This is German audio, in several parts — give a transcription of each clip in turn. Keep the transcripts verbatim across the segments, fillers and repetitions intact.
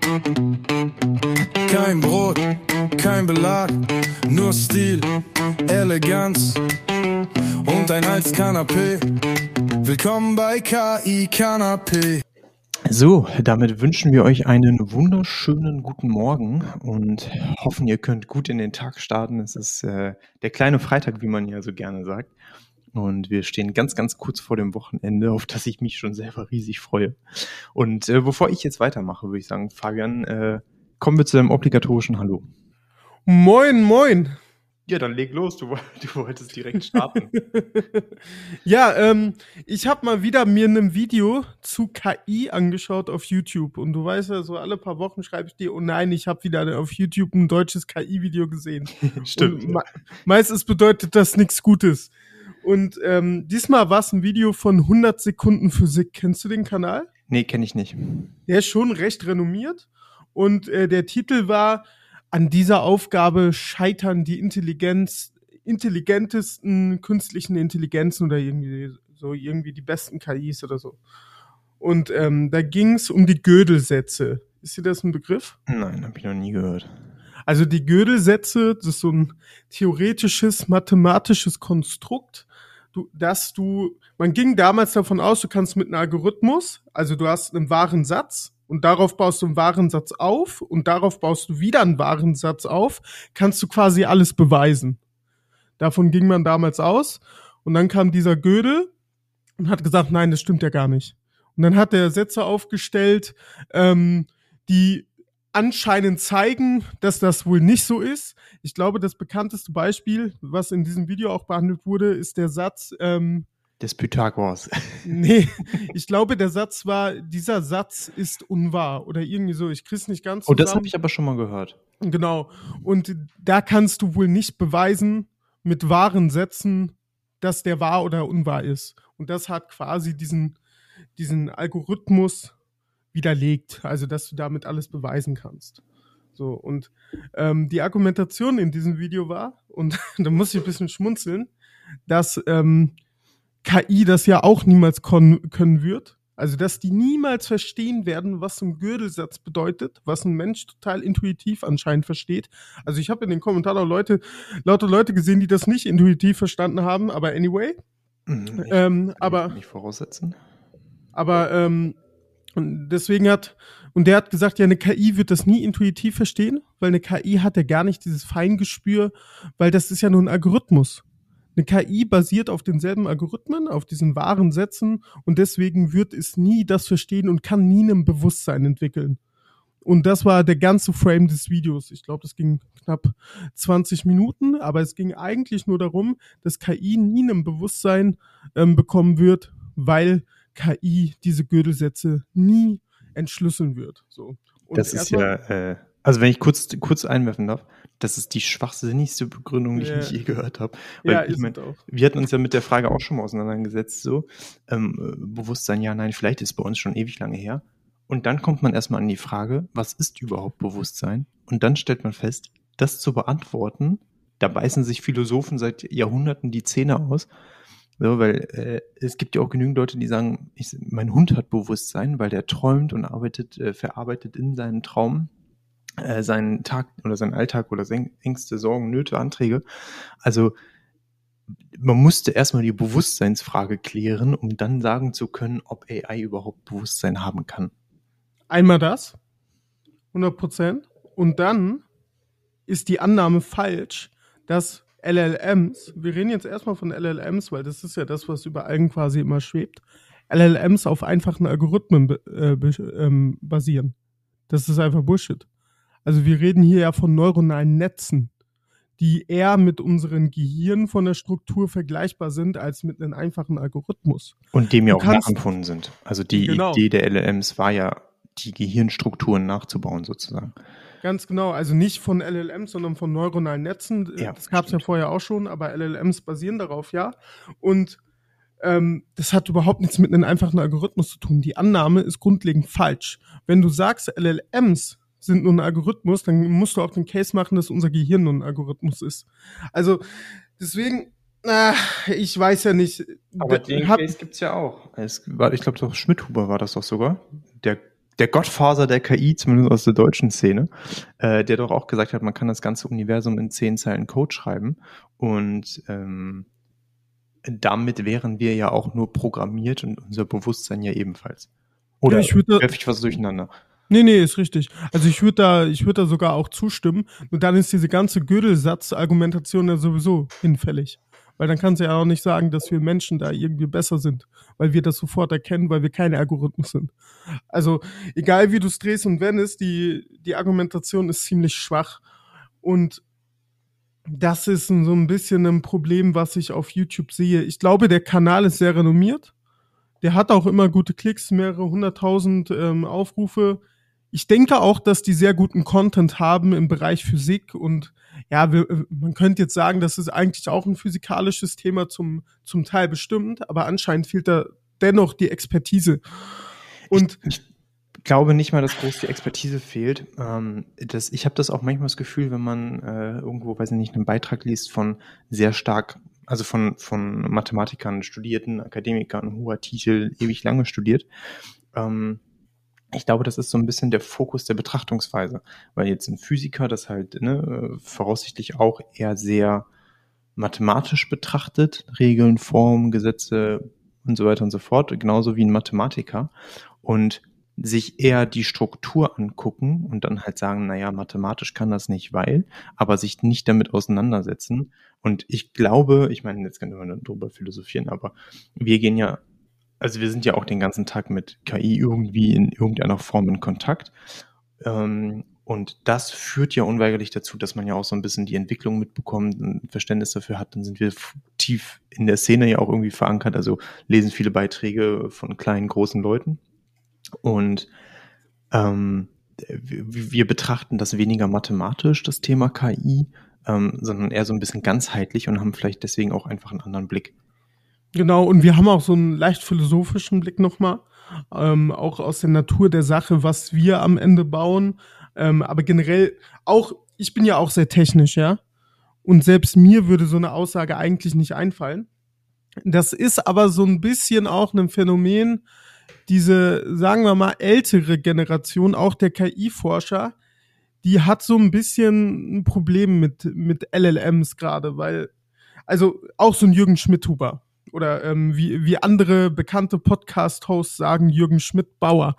Kein Brot, kein Belag, nur Stil, Eleganz und ein altes Kanapee. Willkommen bei K I Kanapé. So, damit wünschen wir euch einen wunderschönen guten Morgen und hoffen, ihr könnt gut in den Tag starten. Es ist äh, der kleine Freitag, wie man ja so gerne sagt. Und wir stehen ganz, ganz kurz vor dem Wochenende, auf das ich mich schon selber riesig freue. Und äh, bevor ich jetzt weitermache, würde ich sagen, Fabian, äh, kommen wir zu deinem obligatorischen Hallo. Moin, moin. Ja, dann leg los, du, du wolltest direkt starten. Ja, ähm, ich habe mal wieder mir ein Video zu K I angeschaut auf YouTube. Und du weißt ja, so alle paar Wochen schreibe ich dir, oh nein, ich habe wieder auf YouTube ein deutsches K I-Video gesehen. Stimmt. Und me- meistens bedeutet das nichts Gutes. Und ähm, diesmal war es ein Video von hundert Sekunden Physik. Kennst du den Kanal? Nee, kenne ich nicht. Der ist schon recht renommiert. Und äh, der Titel war: An dieser Aufgabe scheitern die Intelligenz, intelligentesten künstlichen Intelligenzen oder irgendwie so irgendwie die besten K Is oder so. Und ähm, da ging es um die Gödel-Sätze. Ist dir das ein Begriff? Nein, habe ich noch nie gehört. Also die Gödel-Sätze, das ist so ein theoretisches, mathematisches Konstrukt, du, dass du, man ging damals davon aus, du kannst mit einem Algorithmus, also du hast einen wahren Satz und darauf baust du einen wahren Satz auf und darauf baust du wieder einen wahren Satz auf, kannst du quasi alles beweisen. Davon ging man damals aus und dann kam dieser Gödel und hat gesagt, nein, das stimmt ja gar nicht. Und dann hat er Sätze aufgestellt, ähm, die anscheinend zeigen, dass das wohl nicht so ist. Ich glaube, das bekannteste Beispiel, was in diesem Video auch behandelt wurde, ist der Satz, ähm, des Pythagoras. nee, ich glaube, der Satz war, dieser Satz ist unwahr oder irgendwie so. Ich krieg's nicht ganz Oh, zusammen. das habe ich aber schon mal gehört. Genau. Und da kannst du wohl nicht beweisen mit wahren Sätzen, dass der wahr oder unwahr ist. Und das hat quasi diesen, diesen Algorithmus widerlegt, also dass du damit alles beweisen kannst. So, und ähm, die Argumentation in diesem Video war, und da muss ich ein bisschen schmunzeln, dass ähm, K I das ja auch niemals kon- können wird. Also, dass die niemals verstehen werden, was ein Gödelsatz bedeutet, was ein Mensch total intuitiv anscheinend versteht. Also, ich habe in den Kommentaren auch Leute, lauter Leute gesehen, die das nicht intuitiv verstanden haben, aber anyway. Mhm, ich ähm, aber, nicht voraussetzen. aber, ähm, und deswegen hat, und der hat gesagt, ja, eine K I wird das nie intuitiv verstehen, weil eine K I hat ja gar nicht dieses Feingespür, weil das ist ja nur ein Algorithmus. Eine K I basiert auf denselben Algorithmen, auf diesen wahren Sätzen und deswegen wird es nie das verstehen und kann nie ein Bewusstsein entwickeln. Und das war der ganze Frame des Videos. Ich glaube, das ging knapp zwanzig Minuten, aber es ging eigentlich nur darum, dass K I nie ein Bewusstsein ähm, bekommen wird, weil K I diese Gödelsätze nie entschlüsseln wird. So. Und das ist ja, äh, also wenn ich kurz, kurz einwerfen darf, das ist die schwachsinnigste Begründung, die Ja. ich je gehört habe. Weil Ja, ich ist mein, es auch. wir hatten uns ja mit der Frage auch schon mal auseinandergesetzt, so ähm, Bewusstsein, ja, nein, vielleicht ist bei uns schon ewig lange her. Und dann kommt man erstmal an die Frage, was ist überhaupt Bewusstsein? Und dann stellt man fest, das zu beantworten, da beißen sich Philosophen seit Jahrhunderten die Zähne aus. So, weil äh, es gibt ja auch genügend Leute, die sagen, ich, mein Hund hat Bewusstsein, weil der träumt und arbeitet, äh, verarbeitet in seinen Traum äh, seinen Tag oder seinen Alltag oder seine Ängste, Sorgen, Nöte, Anträge. Also man musste erstmal die Bewusstseinsfrage klären, um dann sagen zu können, ob A I überhaupt Bewusstsein haben kann. Einmal das, hundert Prozent. Und dann ist die Annahme falsch, dass L L Ms, wir reden jetzt erstmal von L L Ms, weil das ist ja das, was über allen quasi immer schwebt, L L Ms auf einfachen Algorithmen be- äh, be- ähm, basieren. Das ist einfach Bullshit. Also wir reden hier ja von neuronalen Netzen, die eher mit unseren Gehirnen von der Struktur vergleichbar sind, als mit einem einfachen Algorithmus. Und dem ja Du auch kannst- nachempfunden sind. Also die Genau. Idee der L L Ms war ja, die Gehirnstrukturen nachzubauen sozusagen. Ganz genau, also nicht von L L Ms, sondern von neuronalen Netzen. Ja, Das gab es ja stimmt. vorher auch schon, aber L L Ms basieren darauf, ja. Und ähm, das hat überhaupt nichts mit einem einfachen Algorithmus zu tun. Die Annahme ist grundlegend falsch. Wenn du sagst, L L Ms sind nur ein Algorithmus, dann musst du auch den Case machen, dass unser Gehirn nur ein Algorithmus ist. Also deswegen, äh, ich weiß ja nicht. Aber d- den hab- Case gibt's ja auch. Es war, ich glaube, doch Schmidhuber war das doch sogar. Der der Gottfaser der K I, zumindest aus der deutschen Szene, äh, der doch auch gesagt hat, man kann das ganze Universum in zehn Zeilen Code schreiben und ähm, damit wären wir ja auch nur programmiert und unser Bewusstsein ja ebenfalls. Oder Ja, ich würde werfe ich was durcheinander? Nee, nee, ist richtig. Also ich würde da, ich würde da sogar auch zustimmen. Nur dann ist diese ganze Gödelsatz-Argumentation ja sowieso hinfällig. Weil dann kannst du ja auch nicht sagen, dass wir Menschen da irgendwie besser sind, weil wir das sofort erkennen, weil wir keine Algorithmus sind. Also egal wie du es drehst und wendest, die, die Argumentation ist ziemlich schwach. Und das ist so ein bisschen ein Problem, was ich auf YouTube sehe. Ich glaube, der Kanal ist sehr renommiert. Der hat auch immer gute Klicks, mehrere hunderttausend ähm, Aufrufe. Ich denke auch, dass die sehr guten Content haben im Bereich Physik und ja, wir, man könnte jetzt sagen, das ist eigentlich auch ein physikalisches Thema zum, zum Teil bestimmt, aber anscheinend fehlt da dennoch die Expertise. Und ich, ich glaube nicht mal, dass groß die Expertise fehlt. Ähm, das, ich habe das auch manchmal das Gefühl, wenn man äh, irgendwo, weiß ich nicht, einen Beitrag liest von sehr stark, also von, von Mathematikern, Studierten, Akademikern, hoher Titel, ewig lange studiert. Ähm, ich glaube, das ist so ein bisschen der Fokus der Betrachtungsweise, weil jetzt ein Physiker das halt ne, voraussichtlich auch eher sehr mathematisch betrachtet, Regeln, Formen, Gesetze und so weiter und so fort, genauso wie ein Mathematiker und sich eher die Struktur angucken und dann halt sagen, naja, mathematisch kann das nicht, weil, aber sich nicht damit auseinandersetzen. Und ich glaube, ich meine, jetzt können wir darüber philosophieren, aber wir gehen ja, also wir sind ja auch den ganzen Tag mit K I irgendwie in irgendeiner Form in Kontakt. Ähm, und das führt ja unweigerlich dazu, dass man ja auch so ein bisschen die Entwicklung mitbekommt, ein Verständnis dafür hat. Dann sind wir f- tief in der Szene ja auch irgendwie verankert, also lesen viele Beiträge von kleinen, großen Leuten. Und ähm, wir, wir betrachten das weniger mathematisch, das Thema K I, ähm, sondern eher so ein bisschen ganzheitlich und haben vielleicht deswegen auch einfach einen anderen Blick. genau, und wir haben auch so einen leicht philosophischen Blick nochmal, ähm, auch aus der Natur der Sache, was wir am Ende bauen. Ähm, aber generell auch, ich bin ja auch sehr technisch, ja. Und selbst mir würde so eine Aussage eigentlich nicht einfallen. Das ist aber so ein bisschen auch ein Phänomen, diese, sagen wir mal, ältere Generation, auch der K I-Forscher, die hat so ein bisschen ein Problem mit, mit L L Ms gerade, weil, also auch so ein Jürgen Schmidhuber oder ähm, wie, wie andere bekannte Podcast-Hosts sagen, Jürgen Schmidt-Bauer.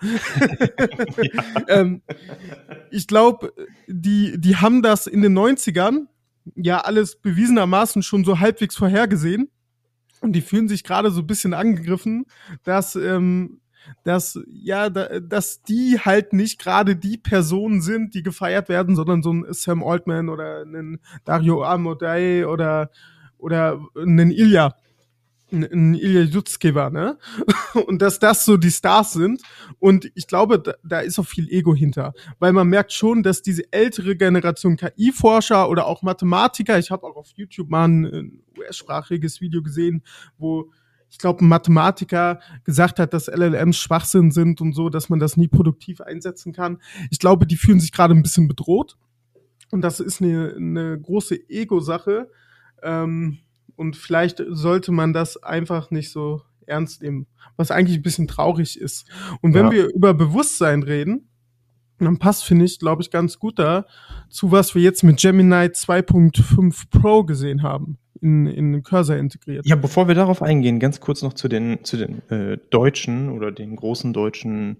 Ja. ähm, ich glaube, die, die haben das in den neunzigern ja alles bewiesenermaßen schon so halbwegs vorhergesehen. Und die fühlen sich gerade so ein bisschen angegriffen, dass, ähm, dass, ja, da, dass die halt nicht gerade die Personen sind, die gefeiert werden, sondern so ein Sam Altman oder ein Dario Amodei oder, oder ein Ilya. Ein Ilya Yutskever, ne? Und dass das so die Stars sind. Und ich glaube, da, da ist auch viel Ego hinter. Weil man merkt schon, dass diese ältere Generation K I-Forscher oder auch Mathematiker, ich habe auch auf YouTube mal ein, ein U S-sprachiges Video gesehen, wo ich glaube, ein Mathematiker gesagt hat, dass L L Ms Schwachsinn sind und so, dass man das nie produktiv einsetzen kann. Ich glaube, die fühlen sich gerade ein bisschen bedroht. Und das ist eine, eine große Ego-Sache. Ähm, Und vielleicht sollte man das einfach nicht so ernst nehmen, was eigentlich ein bisschen traurig ist. Und wenn Ja. wir über Bewusstsein reden, dann passt, finde ich, glaube ich, ganz gut da zu, was wir jetzt mit Gemini zwei Punkt fünf Pro gesehen haben, in, in den Cursor integriert. Ja, bevor wir darauf eingehen, ganz kurz noch zu den, zu den äh, deutschen oder den großen deutschen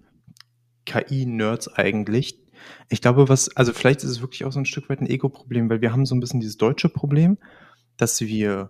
K I-Nerds eigentlich. Ich glaube, was, also vielleicht ist es wirklich auch so ein Stück weit ein Ego-Problem, weil wir haben so ein bisschen dieses deutsche Problem, dass wir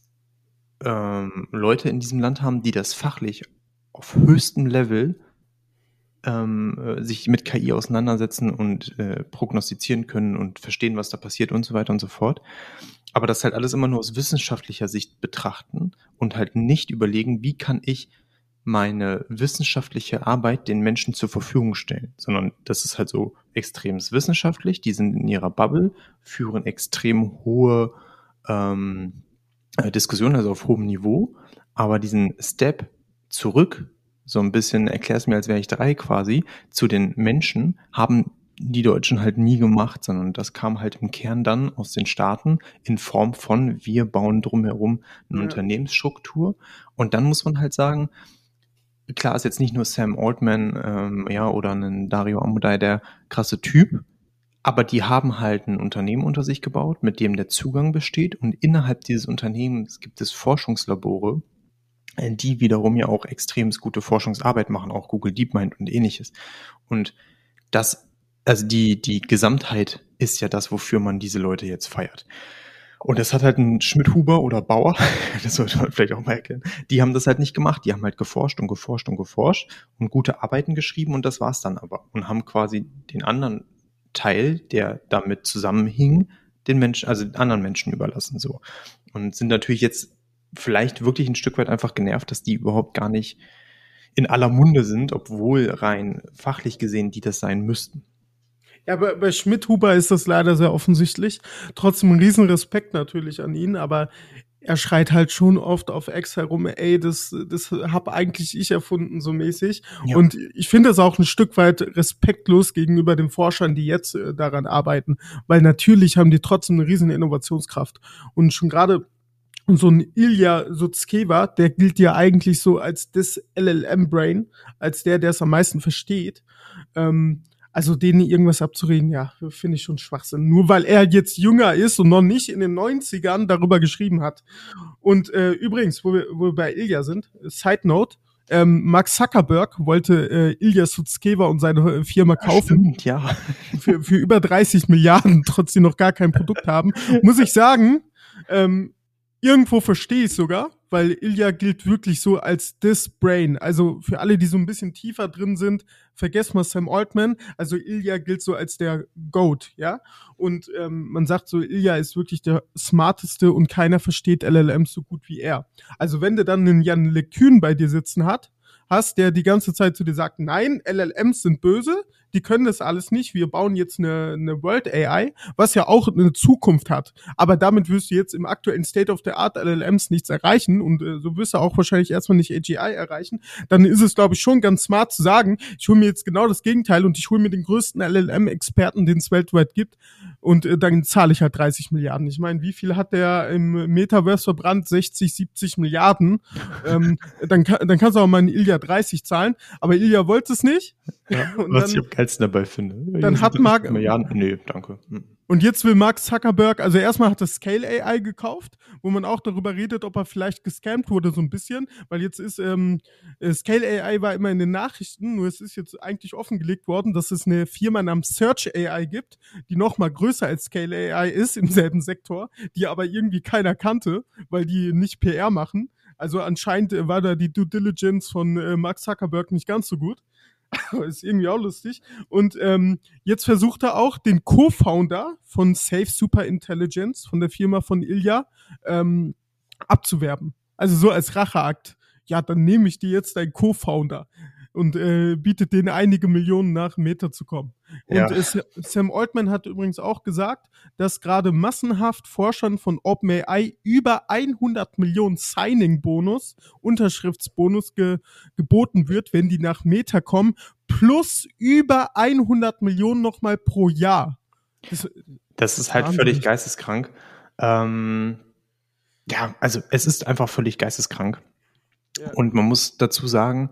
ähm, Leute in diesem Land haben, die das fachlich auf höchstem Level ähm, äh, sich mit K I auseinandersetzen und äh, prognostizieren können und verstehen, was da passiert und so weiter und so fort. Aber das halt alles immer nur aus wissenschaftlicher Sicht betrachten und halt nicht überlegen, wie kann ich meine wissenschaftliche Arbeit den Menschen zur Verfügung stellen, sondern das ist halt so extrem wissenschaftlich, die sind in ihrer Bubble, führen extrem hohe ähm, Diskussion, also auf hohem Niveau, aber diesen Step zurück, so ein bisschen, erklär's mir, als wäre ich drei quasi, zu den Menschen, haben die Deutschen halt nie gemacht, sondern das kam halt im Kern dann aus den Staaten in Form von, wir bauen drumherum eine Ja. Unternehmensstruktur und dann muss man halt sagen, klar ist jetzt nicht nur Sam Altman ähm, ja, oder ein Dario Amodei der krasse Typ, aber die haben halt ein Unternehmen unter sich gebaut, mit dem der Zugang besteht und innerhalb dieses Unternehmens gibt es Forschungslabore, die wiederum ja auch extrem gute Forschungsarbeit machen, auch Google DeepMind und ähnliches. Und das, also die, die Gesamtheit ist ja das, wofür man diese Leute jetzt feiert. Und das hat halt ein Schmidt-Huber oder Bauer, das sollte man vielleicht auch mal erkennen, die haben das halt nicht gemacht. Die haben halt geforscht und geforscht und geforscht und gute Arbeiten geschrieben und das war's dann aber. Und haben quasi den anderen Teil, der damit zusammenhing, den Menschen, also den anderen Menschen überlassen, so. Und sind natürlich jetzt vielleicht wirklich ein Stück weit einfach genervt, dass die überhaupt gar nicht in aller Munde sind, obwohl rein fachlich gesehen die das sein müssten. Ja, bei, bei Schmidt-Huber ist das leider sehr offensichtlich. Trotzdem ein riesen Respekt natürlich an ihn, aber er schreit halt schon oft auf X herum, ey, das, das hab eigentlich ich erfunden, so mäßig. Ja. Und ich finde es auch ein Stück weit respektlos gegenüber den Forschern, die jetzt äh, daran arbeiten, weil natürlich haben die trotzdem eine riesen Innovationskraft. Und schon gerade so ein Ilya Sutskever, der gilt ja eigentlich so als das L L M-Brain, als der, der es am meisten versteht. Ähm, Also denen irgendwas abzureden, ja, finde ich schon Schwachsinn. Nur weil er jetzt jünger ist und noch nicht in den neunzigern darüber geschrieben hat. Und äh, übrigens, wo wir, wo wir bei Ilya sind, Side Note, ähm, Mark Zuckerberg wollte äh, Ilya Sutskever und seine Firma kaufen. Stimmt, ja. Für, für über dreißig Milliarden, trotz sie noch gar kein Produkt haben. Muss ich sagen, ähm, irgendwo verstehe ich sogar, weil Ilya gilt wirklich so als this Brain. Also für alle, die so ein bisschen tiefer drin sind, vergesst mal Sam Altman. Also Ilya gilt so als der Goat, ja. Und ähm, man sagt so, Ilya ist wirklich der smarteste und keiner versteht L L Ms so gut wie er. Also wenn du dann einen Jan LeCun bei dir sitzen hat, hast, der die ganze Zeit zu dir sagt, nein, L L Ms sind böse, die können das alles nicht, wir bauen jetzt eine, eine World A I, was ja auch eine Zukunft hat. Aber damit wirst du jetzt im aktuellen State of the Art L L Ms nichts erreichen und äh, so wirst du auch wahrscheinlich erstmal nicht A G I erreichen. Dann ist es, glaube ich, schon ganz smart zu sagen, ich hole mir jetzt genau das Gegenteil und ich hole mir den größten L L M-Experten, den es weltweit gibt und äh, dann zahle ich halt dreißig Milliarden. Ich meine, wie viel hat der im Metaverse verbrannt? sechzig, siebzig Milliarden. ähm, dann, dann kannst du auch mal einen Ilya dreißig zahlen, aber Ilya wollte es nicht. Ja, und was dann, ich am geilsten dabei finde. Dann hat Mark... Milliarden, nee, danke. Hm. Und jetzt will Mark Zuckerberg, also erstmal hat er Scale A I gekauft, wo man auch darüber redet, ob er vielleicht gescammt wurde, so ein bisschen, weil jetzt ist, ähm, Scale A I war immer in den Nachrichten, nur es ist jetzt eigentlich offengelegt worden, dass es eine Firma namens Search A I gibt, die noch mal größer als Scale A I ist im selben Sektor, die aber irgendwie keiner kannte, weil die nicht P R machen. Also anscheinend war da die Due Diligence von äh, Mark Zuckerberg nicht ganz so gut. Ist irgendwie auch lustig. Und ähm, jetzt versucht er auch, den Co-Founder von Safe Super Intelligence, von der Firma von Ilya, ähm, abzuwerben. Also so als Racheakt. Ja, dann nehme ich dir jetzt deinen Co-Founder und äh, bietet denen einige Millionen nach, Meta zu kommen. Ja. Und es, Sam Altman hat übrigens auch gesagt, dass gerade massenhaft Forschern von OpenAI über hundert Millionen Signing-Bonus, Unterschriftsbonus ge, geboten wird, wenn die nach Meta kommen, plus über hundert Millionen nochmal pro Jahr. Das, das ist halt wahnsinnig. Völlig geisteskrank. Ähm, ja, also es ist einfach völlig geisteskrank. Ja. Und man muss dazu sagen,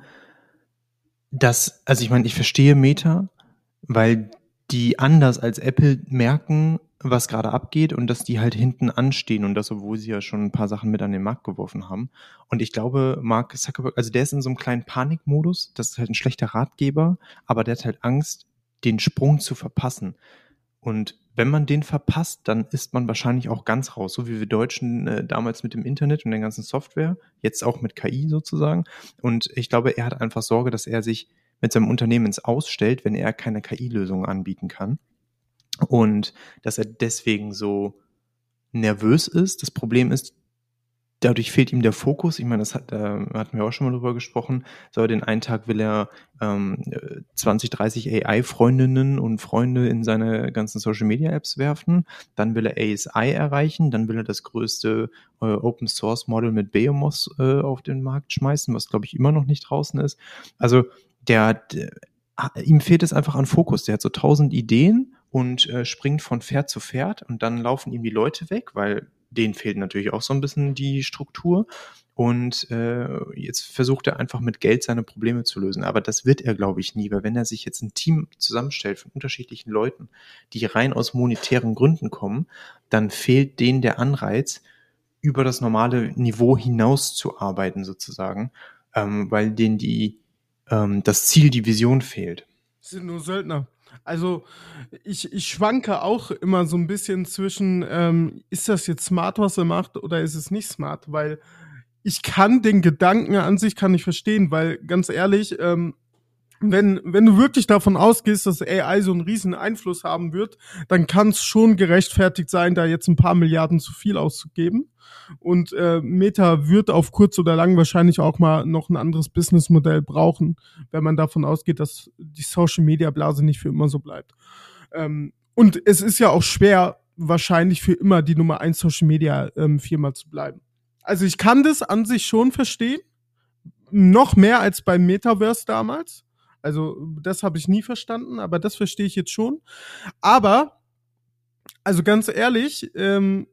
dass, also ich meine, ich verstehe Meta, weil die anders als Apple merken, was gerade abgeht und dass die halt hinten anstehen und das, obwohl sie ja schon ein paar Sachen mit an den Markt geworfen haben. Und ich glaube, Mark Zuckerberg, also der ist in so einem kleinen Panikmodus, das ist halt ein schlechter Ratgeber, aber der hat halt Angst, den Sprung zu verpassen. Und wenn man den verpasst, dann ist man wahrscheinlich auch ganz raus, so wie wir Deutschen äh, damals mit dem Internet und der ganzen Software, jetzt auch mit K I sozusagen. Und ich glaube, er hat einfach Sorge, dass er sich mit seinem Unternehmen ins Ausstellt, wenn er keine K I-Lösung anbieten kann. Und dass er deswegen so nervös ist. Das Problem ist, dadurch fehlt ihm der Fokus. Ich meine, das hat, äh, hatten wir auch schon mal drüber gesprochen. So, den einen Tag will er ähm, zwanzig, dreißig A I-Freundinnen und Freunde in seine ganzen Social-Media-Apps werfen. Dann will er A S I erreichen. Dann will er das größte äh, Open-Source-Model mit Behemoth äh, auf den Markt schmeißen, was, glaube ich, immer noch nicht draußen ist. Also der, der ihm fehlt es einfach an Fokus. Der hat so tausend Ideen und äh, springt von Pferd zu Pferd und dann laufen ihm die Leute weg, weil denen fehlt natürlich auch so ein bisschen die Struktur und äh, jetzt versucht er einfach mit Geld seine Probleme zu lösen. Aber das wird er, glaube ich, nie, weil wenn er sich jetzt ein Team zusammenstellt von unterschiedlichen Leuten, die rein aus monetären Gründen kommen, dann fehlt denen der Anreiz, über das normale Niveau hinaus zu arbeiten sozusagen, ähm, weil denen die, ähm, das Ziel, die Vision fehlt. Das sind nur Söldner. Also ich, ich schwanke auch immer so ein bisschen zwischen, ähm, ist das jetzt smart, was er macht, oder ist es nicht smart? Weil ich kann den Gedanken an sich kann ich verstehen, weil ganz ehrlich, ähm, wenn wenn du wirklich davon ausgehst, dass A I so einen riesen Einfluss haben wird, dann kann es schon gerechtfertigt sein, da jetzt ein paar Milliarden zu viel auszugeben. Und äh, Meta wird auf kurz oder lang wahrscheinlich auch mal noch ein anderes Businessmodell brauchen, wenn man davon ausgeht, dass die Social-Media-Blase nicht für immer so bleibt. Ähm, und es ist ja auch schwer, wahrscheinlich für immer die Nummer eins Social-Media-Firma zu bleiben. Also ich kann das an sich schon verstehen, noch mehr als beim Metaverse damals. Also das habe ich nie verstanden, aber das verstehe ich jetzt schon. Aber, also ganz ehrlich, ähm,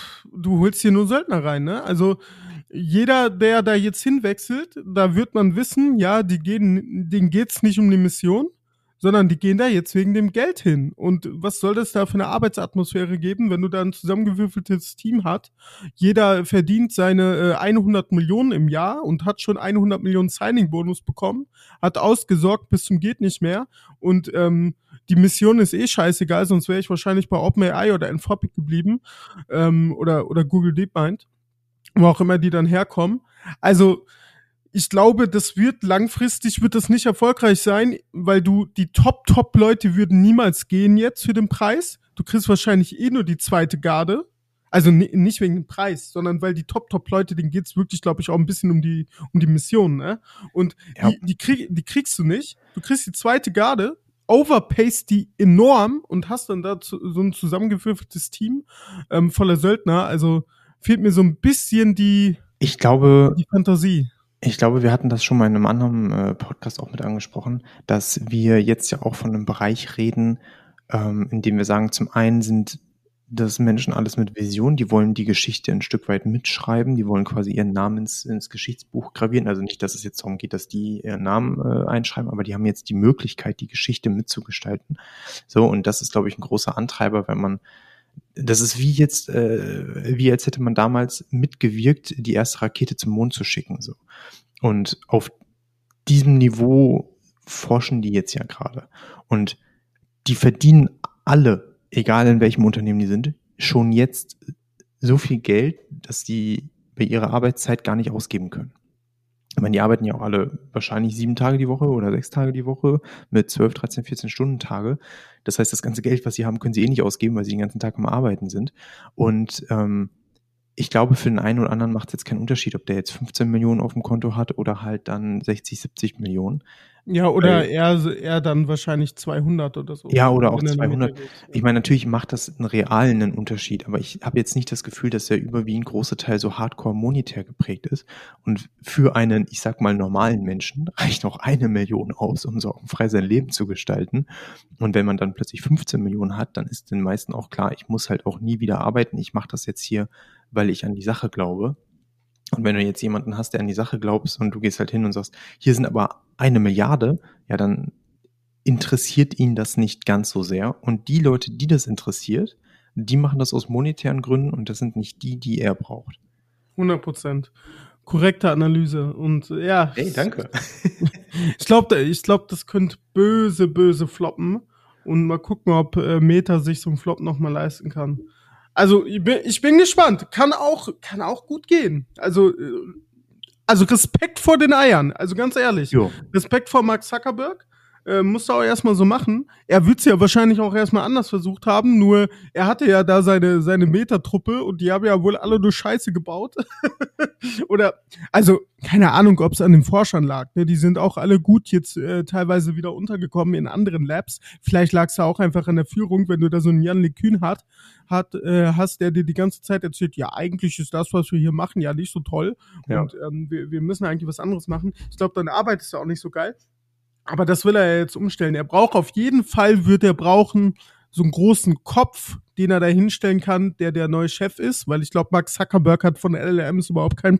du holst hier nur Söldner rein, ne? Also jeder, der da jetzt hinwechselt, da wird man wissen, ja, die gehen, denen geht's nicht um die Mission, sondern die gehen da jetzt wegen dem Geld hin. Und was soll das da für eine Arbeitsatmosphäre geben, wenn du da ein zusammengewürfeltes Team hast? Jeder verdient seine äh, hundert Millionen im Jahr und hat schon hundert Millionen Signing-Bonus bekommen, hat ausgesorgt bis zum geht nicht mehr und ähm, die Mission ist eh scheißegal, sonst wäre ich wahrscheinlich bei OpenAI oder Anthropic geblieben ähm, oder oder Google DeepMind, wo auch immer die dann herkommen. Also ich glaube, das wird langfristig wird das nicht erfolgreich sein, weil du die Top-Top-Leute würden niemals gehen jetzt für den Preis. Du kriegst wahrscheinlich eh nur die zweite Garde. Also n- nicht wegen dem Preis, sondern weil die Top-Top-Leute, denen geht's wirklich, glaube ich, auch ein bisschen um die um die Mission, ne? Und Ja. die die, krieg, die kriegst du nicht. Du kriegst die zweite Garde, overpaced die enorm und hast dann da zu, so ein zusammengewürfeltes Team ähm, voller Söldner. Also fehlt mir so ein bisschen die Ich glaube, die Fantasie. Ich glaube, wir hatten das schon mal in einem anderen äh, Podcast auch mit angesprochen, dass wir jetzt ja auch von einem Bereich reden, ähm, in dem wir sagen, zum einen sind das Menschen alles mit Vision, die wollen die Geschichte ein Stück weit mitschreiben, die wollen quasi ihren Namen ins, ins Geschichtsbuch gravieren. Also nicht, dass es jetzt darum geht, dass die ihren Namen äh, einschreiben, aber die haben jetzt die Möglichkeit, die Geschichte mitzugestalten. So, und das ist, glaube ich, ein großer Antreiber, wenn man das ist wie jetzt, äh, wie als hätte man damals mitgewirkt, die erste Rakete zum Mond zu schicken. So. Und auf diesem Niveau forschen die jetzt ja gerade. Und die verdienen alle, egal in welchem Unternehmen die sind, schon jetzt so viel Geld, dass die bei ihrer Arbeitszeit gar nicht ausgeben können. Ich meine, die arbeiten ja auch alle wahrscheinlich sieben Tage die Woche oder sechs Tage die Woche mit zwölf, dreizehn, vierzehn Stunden Tage. Das heißt, das ganze Geld, was sie haben, können sie eh nicht ausgeben, weil sie den ganzen Tag am Arbeiten sind. Und ähm, ich glaube, für den einen oder anderen macht es jetzt keinen Unterschied, ob der jetzt fünfzehn Millionen auf dem Konto hat oder halt dann sechzig, siebzig Millionen. Ja, oder Weil- er, er dann wahrscheinlich zweihundert oder so. Ja, oder auch Wenn er eine zweihundert. Meter geht. Ich meine, natürlich macht das einen realen einen Unterschied, aber ich habe jetzt nicht das Gefühl, dass der überwiegend große Teil so hardcore monetär geprägt ist. Und für einen, ich sag mal, normalen Menschen reicht auch eine Million aus, um so frei sein Leben zu gestalten. Und wenn man dann plötzlich fünfzehn Millionen hat, dann ist den meisten auch klar, ich muss halt auch nie wieder arbeiten. Ich mache das jetzt hier, weil ich an die Sache glaube. Und wenn du jetzt jemanden hast, der an die Sache glaubst und du gehst halt hin und sagst, hier sind aber eine Milliarde, ja, dann interessiert ihn das nicht ganz so sehr. Und die Leute, die das interessiert, die machen das aus monetären Gründen und das sind nicht die, die er braucht. hundert Prozent. Korrekte Analyse. Und ja, Hey, danke. ich glaube, ich glaub, das könnte böse, böse floppen. Und mal gucken, ob äh, Meta sich so einen Flop nochmal leisten kann. Also ich bin, ich bin gespannt. Kann auch, kann auch gut gehen. Also, äh, also Respekt vor den Eiern. Also ganz ehrlich. Jo. Respekt vor Mark Zuckerberg. Äh, musste auch erstmal so machen. Er wird es ja wahrscheinlich auch erstmal anders versucht haben, nur er hatte ja da seine, seine Metatruppe und die haben ja wohl alle nur Scheiße gebaut. Oder, also, keine Ahnung, ob es an den Forschern lag. Ne? Die sind auch alle gut jetzt äh, teilweise wieder untergekommen in anderen Labs. Vielleicht lag es ja auch einfach an der Führung, wenn du da so einen Jan LeCun hat, hat äh, hast, der dir die ganze Zeit erzählt, ja, eigentlich ist das, was wir hier machen, ja nicht so toll. Ja. Und ähm, wir, wir müssen eigentlich was anderes machen. Ich glaube, deine Arbeit ist ja auch nicht so geil. Aber das will er ja jetzt umstellen. Er braucht auf jeden Fall, wird er brauchen, so einen großen Kopf, den er da hinstellen kann, der der neue Chef ist, weil ich glaube, Mark Zuckerberg hat von L L Ms überhaupt keinen Plan.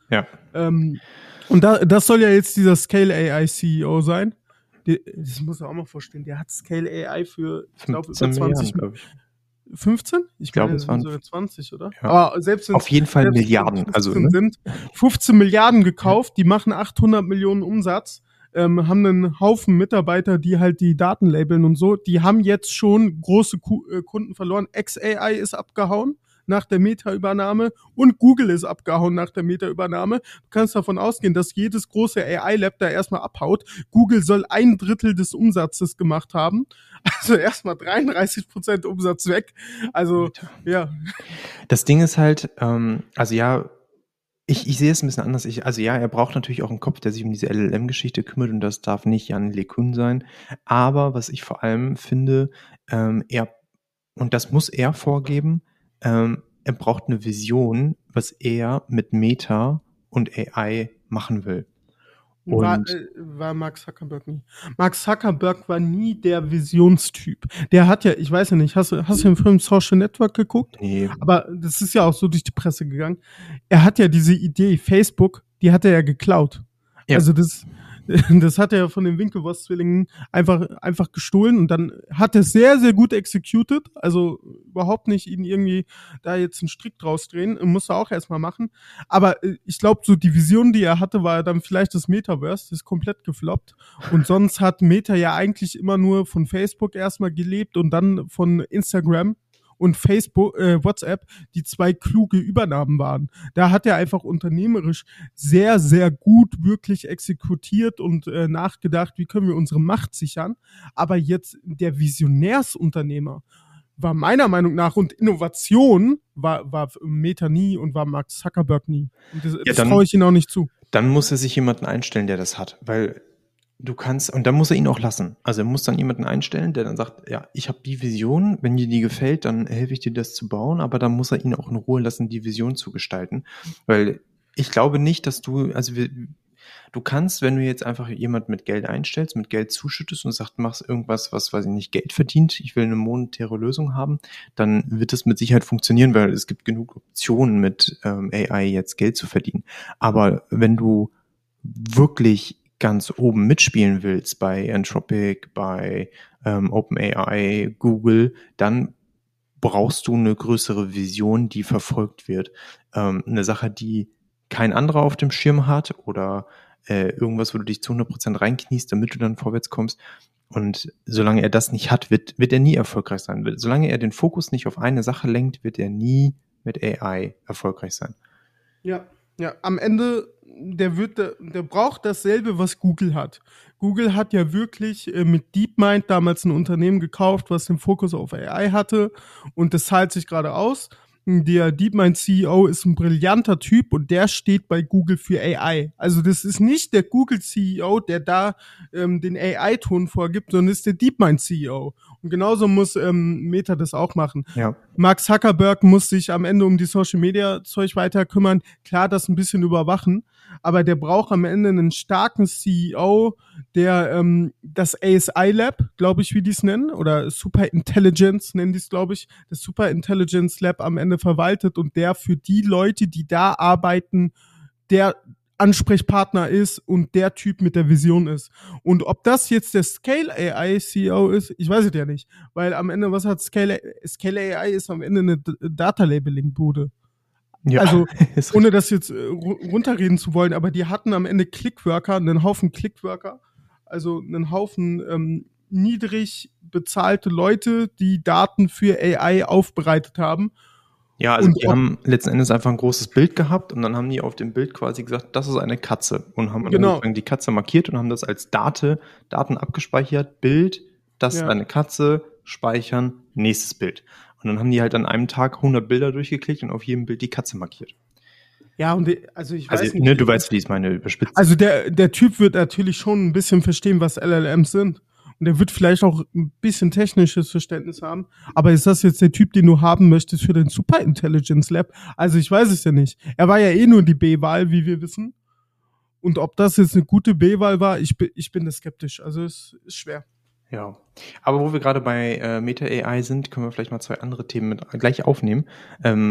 Ja. Ähm, und da, das soll ja jetzt dieser Scale A I C E O sein. Die, das muss man auch mal vorstellen. Der hat Scale A I für, ich glaube, über zwanzig glaube ich. fünfzehn? Ich, ich glaube, meine, es waren sogar zwanzig, oder? Ja. Aber selbst wenn auf jeden Fall selbst Milliarden. Also ne? sind fünfzehn Milliarden gekauft, die machen achthundert Millionen Umsatz, ähm, haben einen Haufen Mitarbeiter, die halt die Daten labeln und so. Die haben jetzt schon große Ku- äh, Kunden verloren. X-A I ist abgehauen nach der Meta-Übernahme und Google ist abgehauen nach der Meta-Übernahme. Du kannst davon ausgehen, dass jedes große A I-Lab da erstmal abhaut. Google soll ein Drittel des Umsatzes gemacht haben. Also erstmal dreiunddreißig Prozent Umsatz weg. Also, ja. Das Ding ist halt, ähm, also ja, ich, ich sehe es ein bisschen anders. Ich, also ja, er braucht natürlich auch einen Kopf, der sich um diese L L M-Geschichte kümmert und das darf nicht Jan LeCun sein. Aber was ich vor allem finde, ähm, er, und das muss er vorgeben, ähm, er braucht eine Vision, was er mit Meta und A I machen will. Und War, äh, war Mark Zuckerberg nie. Mark Zuckerberg war nie der Visionstyp. Der hat ja, ich weiß ja nicht, hast du, hast du den Film Social Network geguckt? nee, Aber das ist ja auch so durch die Presse gegangen. Er hat ja diese Idee, Facebook, die hat er ja geklaut. Ja. Also das, das hat er von den Winklevoss-Zwillingen einfach, einfach gestohlen und dann hat er sehr, sehr gut executed. Also überhaupt nicht ihn irgendwie da jetzt einen Strick draus drehen. Muss er auch erstmal machen. Aber äh, ich glaube, so die Vision, die er hatte, war dann vielleicht das Metaverse. Das ist komplett gefloppt. Und sonst hat Meta ja eigentlich immer nur von Facebook erstmal gelebt und dann von Instagram und Facebook, äh, WhatsApp, die zwei kluge Übernahmen waren. Da hat er einfach unternehmerisch sehr, sehr gut wirklich exekutiert und äh, nachgedacht, wie können wir unsere Macht sichern. Aber jetzt der Visionärsunternehmer war meiner Meinung nach und Innovation war, war Meta nie und war Mark Zuckerberg nie. Und das, Ja, das dann- traue ich ihm auch nicht zu. dann muss er sich jemanden einstellen, der das hat, weil du kannst, und dann muss er ihn auch lassen. Also er muss dann jemanden einstellen, der dann sagt, ja, ich habe die Vision, wenn dir die gefällt, dann helfe ich dir, das zu bauen, aber dann muss er ihn auch in Ruhe lassen, die Vision zu gestalten, weil ich glaube nicht, dass du, also wir, du kannst, wenn du jetzt einfach jemand mit Geld einstellst, mit Geld zuschüttest und sagst, machst irgendwas, was, weiß ich nicht, Geld verdient, ich will eine monetäre Lösung haben, dann wird das mit Sicherheit funktionieren, weil es gibt genug Optionen mit ähm, A I jetzt Geld zu verdienen. Aber wenn du wirklich ganz oben mitspielen willst bei Anthropic, bei ähm, OpenAI, Google, dann brauchst du eine größere Vision, die verfolgt wird. Ähm, eine Sache, die kein anderer auf dem Schirm hat oder äh, irgendwas, wo du dich zu hundert Prozent reinkniest, damit du dann vorwärts kommst. Und solange er das nicht hat, wird, wird er nie erfolgreich sein. Solange er den Fokus nicht auf eine Sache lenkt, wird er nie mit A I erfolgreich sein. Ja, ja, am Ende, der wird, der, der braucht dasselbe, was Google hat. Google hat ja wirklich äh, mit DeepMind damals ein Unternehmen gekauft, was den Fokus auf A I hatte und das zahlt sich gerade aus. Der DeepMind-C E O ist ein brillanter Typ und der steht bei Google für A I. Also das ist nicht der Google-C E O, der da ähm, den A I-Ton vorgibt, sondern ist der DeepMind-C E O. Und genauso muss ähm, Meta das auch machen. Ja. Mark Zuckerberg muss sich am Ende um die Social-Media-Zeug weiter kümmern. Klar, das ein bisschen überwachen, aber der braucht am Ende einen starken C E O, der ähm, das A S I-Lab, glaube ich, wie die es nennen, oder Super Intelligence nennen die es, glaube ich, das Super Intelligence Lab am Ende verwaltet und der für die Leute, die da arbeiten, der Ansprechpartner ist und der Typ mit der Vision ist. Und ob das jetzt der Scale A I C E O ist, ich weiß es ja nicht. Weil am Ende, was hat Scale, Scale A I ist am Ende eine D- Data-Labeling-Bude. Ja, Also, ist ohne das jetzt äh, ru- runterreden zu wollen, aber die hatten am Ende Clickworker, einen Haufen Clickworker, also einen Haufen ähm, niedrig bezahlte Leute, die Daten für A I aufbereitet haben. Ja, also Und die ob- haben letzten Endes einfach ein großes Bild gehabt und dann haben die auf dem Bild quasi gesagt, das ist eine Katze und haben Genau. dann die Katze markiert und haben das als Date, Daten abgespeichert, Bild, das Ja. ist eine Katze, speichern, nächstes Bild. Und dann haben die halt an einem Tag hundert Bilder durchgeklickt und auf jedem Bild die Katze markiert. Ja, und die, also ich weiß Also, nicht. ne, du weißt, wie ich es meine, überspitzt. Also der, der Typ wird natürlich schon ein bisschen verstehen, was L L Ms sind. Und der wird vielleicht auch ein bisschen technisches Verständnis haben. Aber ist das jetzt der Typ, den du haben möchtest für den Super Intelligence Lab? Also ich weiß es ja nicht. Er war ja eh nur die B-Wahl, wie wir wissen. Und ob das jetzt eine gute B-Wahl war, ich bin, ich bin da skeptisch. Also es ist schwer. Ja, aber wo wir gerade bei äh, Meta A I sind, können wir vielleicht mal zwei andere Themen mit gleich aufnehmen. Ähm,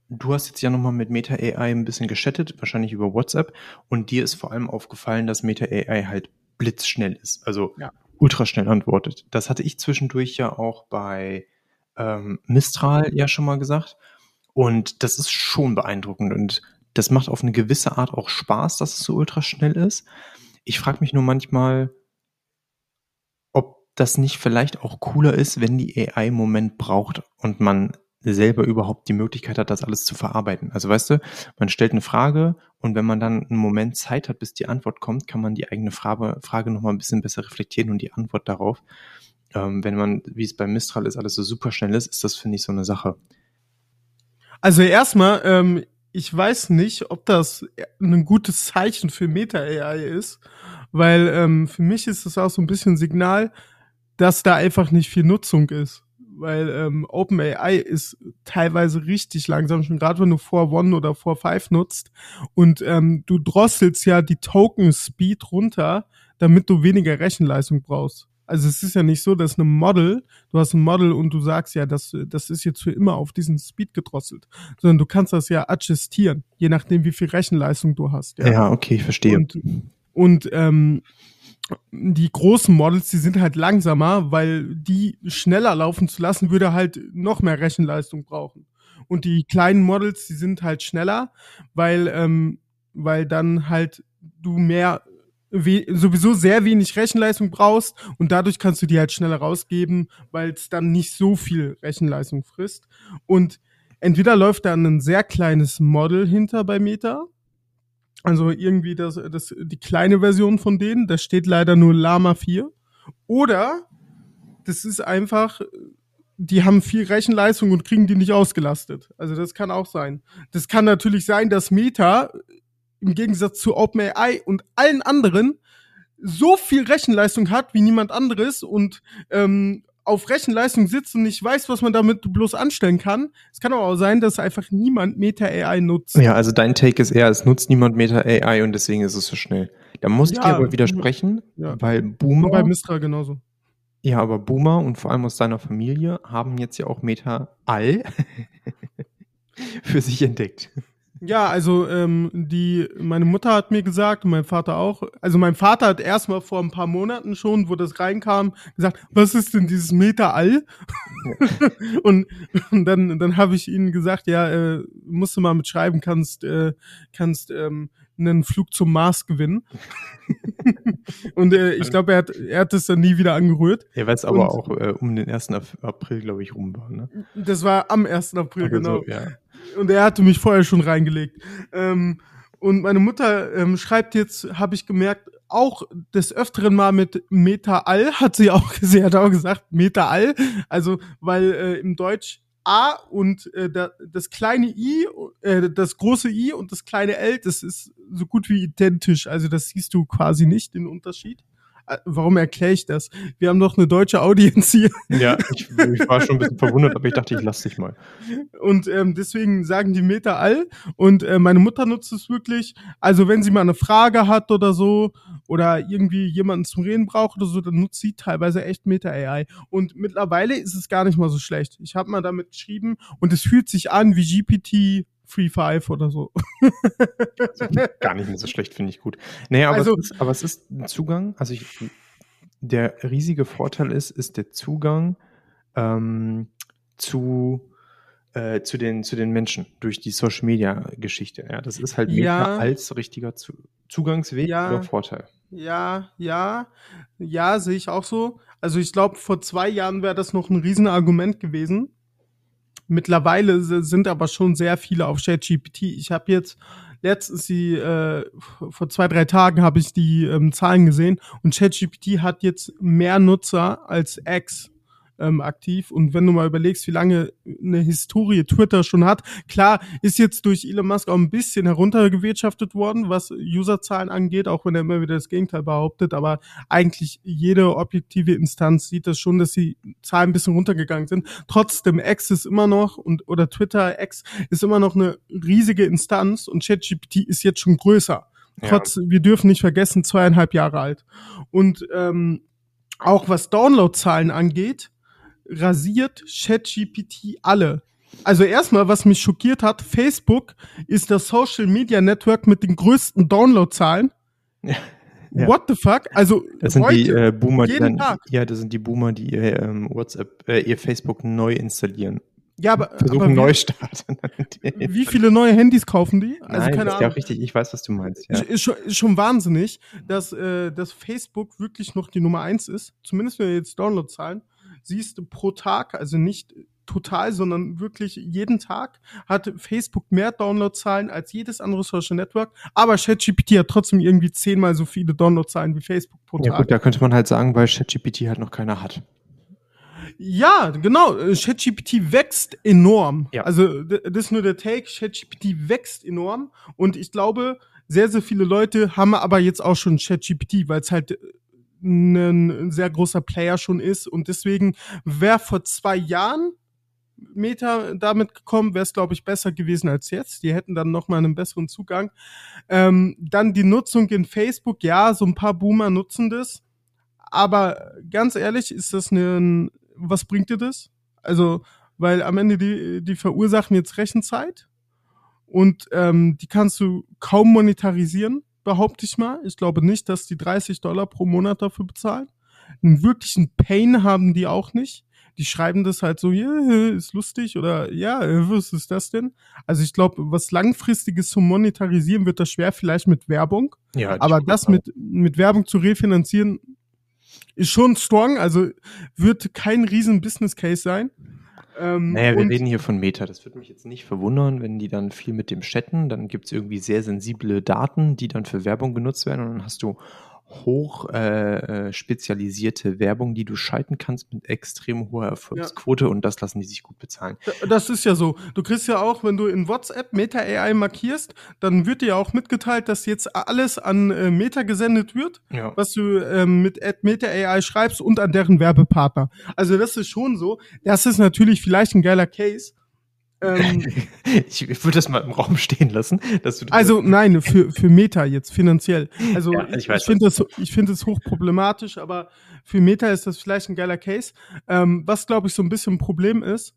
du hast jetzt ja nochmal mit Meta A I ein bisschen geschattet, wahrscheinlich über WhatsApp, und dir ist vor allem aufgefallen, dass Meta A I halt blitzschnell ist, also Ja. ultraschnell antwortet. Das hatte ich zwischendurch ja auch bei ähm, Mistral ja schon mal gesagt, und das ist schon beeindruckend und das macht auf eine gewisse Art auch Spaß, dass es so ultraschnell ist. Ich frage mich nur manchmal, ob das nicht vielleicht auch cooler ist, wenn die A I einen Moment braucht und man selber überhaupt die Möglichkeit hat, das alles zu verarbeiten. Also weißt du, man stellt eine Frage und wenn man dann einen Moment Zeit hat, bis die Antwort kommt, kann man die eigene Frage, Frage nochmal ein bisschen besser reflektieren und die Antwort darauf. Ähm, wenn man, wie es bei Mistral ist, alles so super schnell ist, ist das, finde ich, so eine Sache. Also erstmal, ähm, ich weiß nicht, ob das ein gutes Zeichen für Meta-A I ist, weil ähm, für mich ist das auch so ein bisschen ein Signal, dass da einfach nicht viel Nutzung ist. Weil ähm, OpenAI ist teilweise richtig langsam, schon gerade wenn du vier Punkt eins oder vier Punkt fünf nutzt und ähm, du drosselst ja die Token-Speed runter, damit du weniger Rechenleistung brauchst. Also es ist ja nicht so, dass ein Model, du hast ein Model und du sagst ja, das, das ist jetzt für immer auf diesen Speed gedrosselt, sondern du kannst das ja adjustieren, je nachdem, wie viel Rechenleistung du hast. Ja, ja okay, ich verstehe. Und, und ähm, die großen Models, die sind halt langsamer, weil die schneller laufen zu lassen, würde halt noch mehr Rechenleistung brauchen. Und die kleinen Models, die sind halt schneller, weil ähm, weil dann halt du mehr we- sowieso sehr wenig Rechenleistung brauchst und dadurch kannst du die halt schneller rausgeben, weil es dann nicht so viel Rechenleistung frisst. Und entweder läuft da ein sehr kleines Model hinter bei Meta, also irgendwie das, das, die kleine Version von denen, da steht leider nur Llama vier. Oder das ist einfach, die haben viel Rechenleistung und kriegen die nicht ausgelastet. Also das kann auch sein. Das kann natürlich sein, dass Meta im Gegensatz zu OpenAI und allen anderen so viel Rechenleistung hat wie niemand anderes und ähm, auf Rechenleistung sitzt und nicht weiß, was man damit bloß anstellen kann. Es kann aber auch sein, dass einfach niemand Meta A I nutzt. Ja, also dein Take ist eher, es nutzt niemand Meta A I und deswegen ist es so schnell. Da muss ich Ja, dir aber widersprechen, ja. weil Und Boomer, bei Mistral genauso. ja, aber Boomer und vor allem aus deiner Familie haben jetzt ja auch Meta All für sich entdeckt. Ja, also ähm, die, meine Mutter hat mir gesagt und mein Vater auch, also mein Vater hat erstmal vor ein paar Monaten schon, wo das reinkam, gesagt, was ist denn dieses Meta-All? Ja. und, und dann, dann habe ich ihnen gesagt, ja, äh, musst du mal mitschreiben, kannst, äh, kannst ähm, einen Flug zum Mars gewinnen. und äh, ich glaube, er hat, er hat das dann nie wieder angerührt. Ja, weil es aber auch äh, um den ersten April, glaube ich, rum war, ne? Das war am ersten April, also, genau. Ja. Und er hatte mich vorher schon reingelegt. Ähm, und meine Mutter ähm, schreibt jetzt, habe ich gemerkt, auch des Öfteren mal mit Meta-All, hat sie auch, sie hat auch gesagt, Meta-All, also weil äh, im Deutsch A und äh, da, das kleine I, äh, das große I und das kleine L, das ist so gut wie identisch, also das siehst du quasi nicht, den Unterschied. Warum erkläre ich das? Wir haben doch eine deutsche Audience hier. Ja, ich, ich war schon ein bisschen verwundert, aber ich dachte, ich lasse dich mal. Und ähm, deswegen sagen die Meta All. Und äh, meine Mutter nutzt es wirklich. Also wenn sie mal eine Frage hat oder so oder irgendwie jemanden zum Reden braucht oder so, dann nutzt sie teilweise echt Meta A I. Und mittlerweile ist es gar nicht mal so schlecht. Ich habe mal damit geschrieben und es fühlt sich an wie G P T drei Punkt fünf oder so. Also, gar nicht mehr so schlecht, finde ich gut. Naja, aber, also, es ist, aber es ist ein Zugang, also ich, der riesige Vorteil ist, ist der Zugang ähm, zu, äh, zu, den, zu den Menschen durch die Social-Media-Geschichte. Ja, das ist halt Meta ja, als richtiger zu, Zugangsweg ja, oder Vorteil. Ja, ja, ja, sehe ich auch so. Also ich glaube, vor zwei Jahren wäre das noch ein Riesenargument gewesen. Mittlerweile sind aber schon sehr viele auf ChatGPT. Ich habe jetzt letztens die, äh, vor zwei, drei Tagen habe ich die ähm, Zahlen gesehen und ChatGPT hat jetzt mehr Nutzer als X ähm, aktiv. Und wenn du mal überlegst, wie lange eine Historie Twitter schon hat, klar, ist jetzt durch Elon Musk auch ein bisschen heruntergewirtschaftet worden, was Userzahlen angeht, auch wenn er immer wieder das Gegenteil behauptet, aber eigentlich jede objektive Instanz sieht das schon, dass die Zahlen ein bisschen runtergegangen sind. Trotzdem, X ist immer noch, und oder Twitter, X ist immer noch eine riesige Instanz und ChatGPT ist jetzt schon größer. Ja. Trotz, wir dürfen nicht vergessen, zweieinhalb Jahre alt. Und ähm, auch was Downloadzahlen angeht, rasiert ChatGPT alle. Also erstmal, was mich schockiert hat, Facebook ist das Social Media Network mit den größten Downloadzahlen. Ja. Ja. What the fuck? Also Das sind heute, die äh, Boomer, die jeden dann, Tag. ja, das sind die Boomer, die ihr ähm, WhatsApp, äh, ihr Facebook neu installieren. Ja, aber, Versuchen aber wie, Neustart. wie viele neue Handys kaufen die? Also Nein, keine das ist ja Ahnung. auch richtig, ich weiß, was du meinst. Ja. Ist, ist, schon, ist schon wahnsinnig, dass, äh, dass Facebook wirklich noch die Nummer eins ist. Zumindest wenn wir jetzt Downloadzahlen siehst du pro Tag, also nicht total, sondern wirklich jeden Tag hat Facebook mehr Downloadzahlen als jedes andere Social Network. Aber ChatGPT hat trotzdem irgendwie zehnmal so viele Downloadzahlen wie Facebook pro Ja Tag. gut, da könnte man halt sagen, weil ChatGPT halt noch keiner hat. Ja, genau. äh, ChatGPT wächst enorm. Ja. Also d- das ist nur der Take. ChatGPT wächst enorm. Und ich glaube, sehr, sehr viele Leute haben aber jetzt auch schon ChatGPT, weil es halt äh, ein sehr großer Player schon ist. Und deswegen wäre vor zwei Jahren Meta damit gekommen, wäre es, glaube ich, besser gewesen als jetzt. Die hätten dann nochmal einen besseren Zugang. Ähm, dann die Nutzung in Facebook. Ja, so ein paar Boomer nutzen das. Aber ganz ehrlich, ist das ein, was bringt dir das? Also, weil am Ende die, die verursachen jetzt Rechenzeit und ähm, die kannst du kaum monetarisieren, behaupte ich mal. Ich glaube nicht, dass die dreißig Dollar pro Monat dafür bezahlen. Einen wirklichen Pain haben die auch nicht. Die schreiben das halt so, ja, ist lustig oder ja, was ist das denn? Also ich glaube, was Langfristiges zu monetarisieren wird das schwer, vielleicht mit Werbung. Ja, Aber das mit, mit Werbung zu refinanzieren, ist schon strong, also wird kein riesen Business Case sein. Ähm, Naja, wir und reden hier von Meta. Das würde mich jetzt nicht verwundern, wenn die dann viel mit dem chatten. Dann gibt es irgendwie sehr sensible Daten, die dann für Werbung genutzt werden. Und dann hast du hoch äh, äh, spezialisierte Werbung, die du schalten kannst mit extrem hoher Erfolgsquote. Und das lassen die sich gut bezahlen. das ist ja so. Du kriegst ja auch, wenn du in WhatsApp Meta A I markierst, dann wird dir ja auch mitgeteilt, dass jetzt alles an äh, Meta gesendet wird, Ja. was du ähm, mit Meta A I schreibst und an deren Werbepartner. Also das ist schon so. Das ist natürlich vielleicht ein geiler Case. Ähm, Ich würde das mal im Raum stehen lassen, dass du das Also nein, für für Meta jetzt finanziell. Also Ja, ich ich, weiß, ich finde das ich finde es hochproblematisch, aber für Meta ist das vielleicht ein geiler Case. Ähm, was glaube ich so ein bisschen ein Problem ist,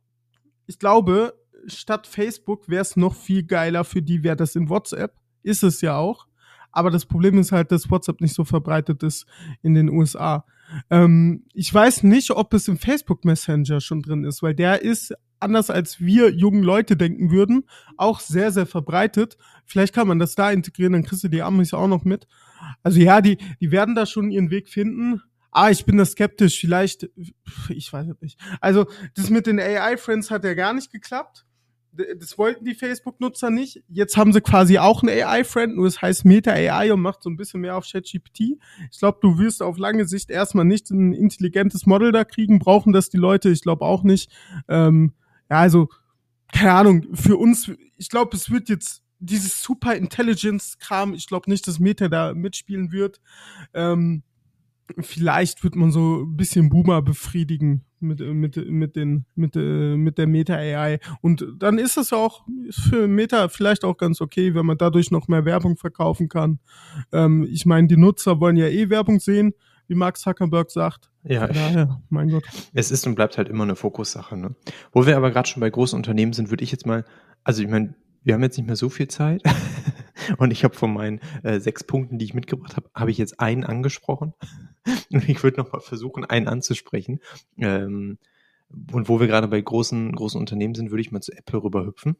ich glaube, statt Facebook wäre es noch viel geiler für die, wäre das in WhatsApp. Ist es ja auch. Aber das Problem ist halt, dass WhatsApp nicht so verbreitet ist in den U S A. Ähm, ich weiß nicht, ob es im Facebook Messenger schon drin ist, weil der ist, anders als wir jungen Leute denken würden, auch sehr, sehr verbreitet. Vielleicht kann man das da integrieren, dann kriegst du die Amis auch noch mit. Also ja, die, die werden da schon ihren Weg finden. Ah, ich bin da skeptisch, vielleicht, ich weiß es nicht. Also das mit den A I-Friends hat ja gar nicht geklappt. Das wollten die Facebook-Nutzer nicht. Jetzt haben sie quasi auch einen A I-Friend, nur es heißt Meta A I und macht so ein bisschen mehr auf ChatGPT. Ich glaube, du wirst auf lange Sicht erstmal nicht ein intelligentes Model da kriegen. Brauchen das die Leute? Ich glaube auch nicht. Ähm, ja, also, keine Ahnung, für uns, ich glaube, es wird jetzt dieses Super-Intelligence-Kram, ich glaube nicht, dass Meta da mitspielen wird. Ähm, vielleicht wird man so ein bisschen Boomer befriedigen mit mit mit den mit mit der Meta A I und dann ist es auch für Meta vielleicht auch ganz okay, wenn man dadurch noch mehr Werbung verkaufen kann. Ähm, ich meine, die Nutzer wollen ja eh Werbung sehen, wie Mark Zuckerberg sagt. Ja, daher, mein Gott. Es ist und bleibt halt immer eine Fokussache. Ne? Wo wir aber gerade schon bei großen Unternehmen sind, würde ich jetzt mal, also ich meine, wir haben jetzt nicht mehr so viel Zeit und ich habe von meinen äh, sechs Punkten, die ich mitgebracht habe, habe ich jetzt einen angesprochen und ich würde noch mal versuchen, einen anzusprechen. Ähm, und wo wir gerade bei großen großen Unternehmen sind, würde ich mal zu Apple rüberhüpfen,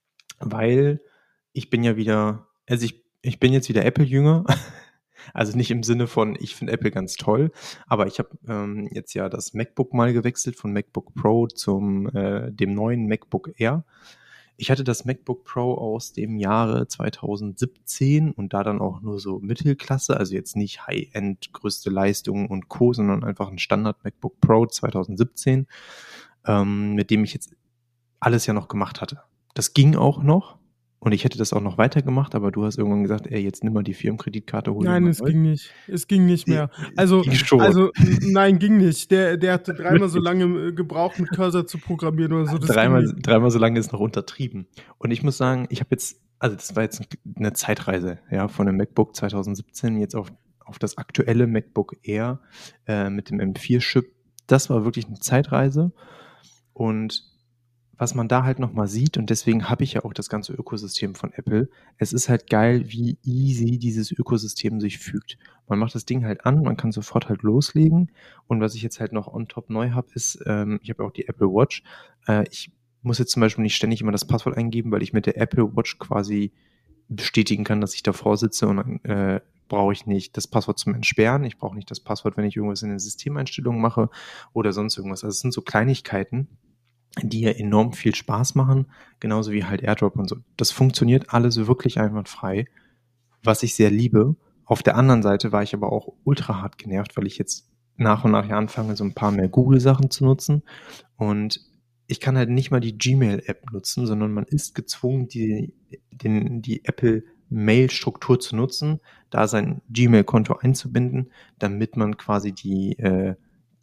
weil ich bin ja wieder, also ich ich bin jetzt wieder Apple-Jünger. Also nicht im Sinne von, ich finde Apple ganz toll, aber ich habe ähm, jetzt ja das MacBook mal gewechselt von MacBook Pro zum äh, dem neuen MacBook Air. Ich hatte das MacBook Pro aus dem Jahre zwanzig siebzehn und da dann auch nur so Mittelklasse, also jetzt nicht High-End, größte Leistung und Co., sondern einfach ein Standard MacBook Pro zwanzig siebzehn, ähm, mit dem ich jetzt alles ja noch gemacht hatte. Das ging auch noch. Und ich hätte das auch noch weitergemacht, aber du hast irgendwann gesagt, ey, jetzt nimm mal die Firmenkreditkarte, hol Nein, mal es neu. ging nicht. Es ging nicht mehr. Also, Ging schon. also n- nein, ging nicht. Der, der hatte dreimal so lange äh, gebraucht, mit Cursor zu programmieren oder so. Das dreimal, ging nicht. dreimal so lange ist noch untertrieben. Und ich muss sagen, ich habe jetzt, also das war jetzt eine Zeitreise, ja, von dem MacBook zwanzig siebzehn jetzt auf, auf das aktuelle MacBook Air äh, mit dem M vier Chip. Das war wirklich eine Zeitreise. Und was man da halt nochmal sieht, und deswegen habe ich ja auch das ganze Ökosystem von Apple, es ist halt geil, wie easy dieses Ökosystem sich fügt. Man macht das Ding halt an, man kann sofort halt loslegen, und was ich jetzt halt noch on top neu habe, ist, ähm, ich habe auch die Apple Watch, äh, ich muss jetzt zum Beispiel nicht ständig immer das Passwort eingeben, weil ich mit der Apple Watch quasi bestätigen kann, dass ich davor sitze, und dann äh, brauche ich nicht das Passwort zum Entsperren, ich brauche nicht das Passwort, wenn ich irgendwas in den Systemeinstellungen mache oder sonst irgendwas. Also es sind so Kleinigkeiten, die ja enorm viel Spaß machen, genauso wie halt AirDrop und so. Das funktioniert alles wirklich einwandfrei, was ich sehr liebe. Auf der anderen Seite war ich aber auch ultra hart genervt, weil ich jetzt nach und nach ja anfange, so ein paar mehr Google-Sachen zu nutzen, und ich kann halt nicht mal die Gmail-App nutzen, sondern man ist gezwungen, die, den, die Apple-Mail-Struktur zu nutzen, da sein Gmail-Konto einzubinden, damit man quasi die, äh,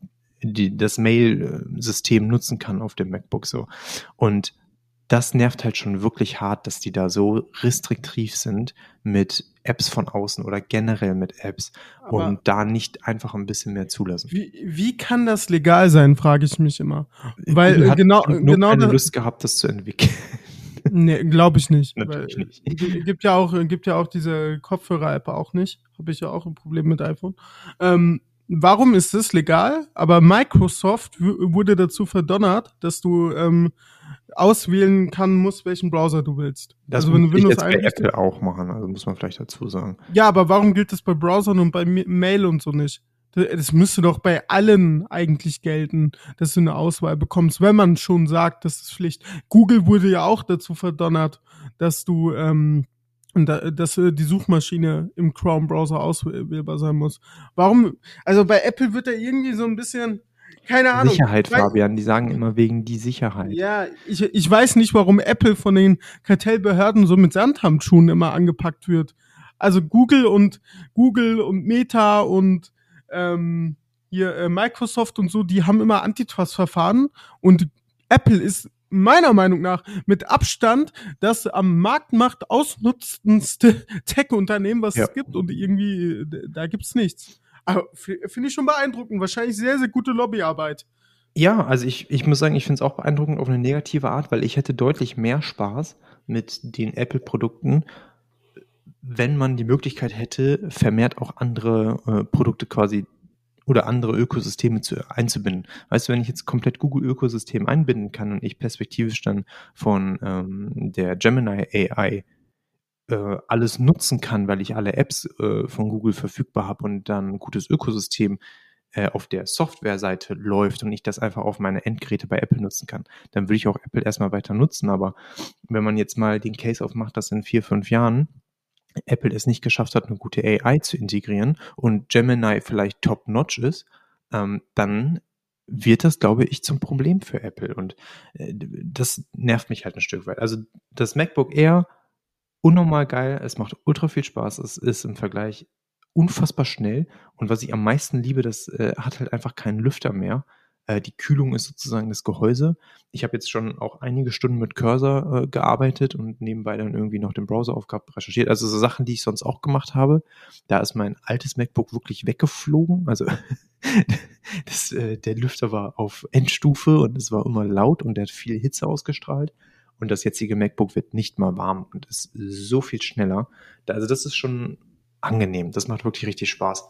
die das Mail-System nutzen kann auf dem MacBook so. Und das nervt halt schon wirklich hart, dass die da so restriktiv sind mit Apps von außen oder generell mit Apps, aber und da nicht einfach ein bisschen mehr zulassen. Wie, wie kann das legal sein, frage ich mich immer. Weil Google hat genau, nur genau keine das, Lust gehabt, das zu entwickeln. Nee, glaube ich nicht. Natürlich weil, nicht. g- Gibt ja auch, gibt ja auch diese Kopfhörer-App auch nicht. Habe ich ja auch ein Problem mit iPhone. Ähm, warum ist das legal? Aber Microsoft w- wurde dazu verdonnert, dass du ähm, auswählen kann musst, welchen Browser du willst. Das also wenn muss du ich Windows jetzt bei einrichtest. Apple auch machen, also muss man vielleicht dazu sagen. Ja, aber warum gilt das bei Browsern und bei Ma- Mail und so nicht? Das das müsste doch bei allen eigentlich gelten, dass du eine Auswahl bekommst, wenn man schon sagt, das ist Pflicht. Google wurde ja auch dazu verdonnert, dass du, ähm, da, dass äh, die Suchmaschine im Chrome-Browser auswählbar sein muss. Warum? Also bei Apple wird da irgendwie so ein bisschen, keine Ahnung. Sicherheit, Weil- Fabian, die sagen immer wegen die Sicherheit. Ja, ich, ich weiß nicht, warum Apple von den Kartellbehörden so mit Samthandschuhen immer angepackt wird. Also Google und Google und Meta und ähm, hier äh, Microsoft und so, die haben immer Antitrust-Verfahren, und Apple ist meiner Meinung nach mit Abstand das am Marktmacht ausnutzendste Tech-Unternehmen, was Ja. es gibt, und irgendwie, äh, da gibt's nichts. Aber f- finde ich schon beeindruckend. Wahrscheinlich sehr, sehr gute Lobbyarbeit. Ja, also ich, ich muss sagen, ich finde es auch beeindruckend auf eine negative Art, weil ich hätte deutlich mehr Spaß mit den Apple-Produkten, wenn man die Möglichkeit hätte, vermehrt auch andere äh, Produkte quasi oder andere Ökosysteme zu, einzubinden. Weißt du, wenn ich jetzt komplett Google-Ökosystem einbinden kann und ich perspektivisch dann von ähm, der Gemini A I äh, alles nutzen kann, weil ich alle Apps äh, von Google verfügbar habe und dann ein gutes Ökosystem äh, auf der Softwareseite läuft und ich das einfach auf meine Endgeräte bei Apple nutzen kann, dann würde ich auch Apple erstmal weiter nutzen. Aber wenn man jetzt mal den Case aufmacht, dass in vier, fünf Jahren Apple es nicht geschafft hat, eine gute A I zu integrieren und Gemini vielleicht top-notch ist, ähm, dann wird das, glaube ich, zum Problem für Apple. Und äh, das nervt mich halt ein Stück weit. Also das MacBook Air, unnormal geil, es macht ultra viel Spaß, es ist im Vergleich unfassbar schnell, und was ich am meisten liebe, das äh, hat halt einfach keinen Lüfter mehr. Äh, die Kühlung ist sozusagen das Gehäuse. Ich habe jetzt schon auch einige Stunden mit Cursor äh, gearbeitet und nebenbei dann irgendwie noch den Browser aufgehabt, recherchiert. Also so Sachen, die ich sonst auch gemacht habe. Da ist mein altes MacBook wirklich weggeflogen. Also das, äh, der Lüfter war auf Endstufe und es war immer laut und der hat viel Hitze ausgestrahlt. Und das jetzige MacBook wird nicht mal warm und ist so viel schneller. Da, also das ist schon angenehm. Das macht wirklich richtig Spaß.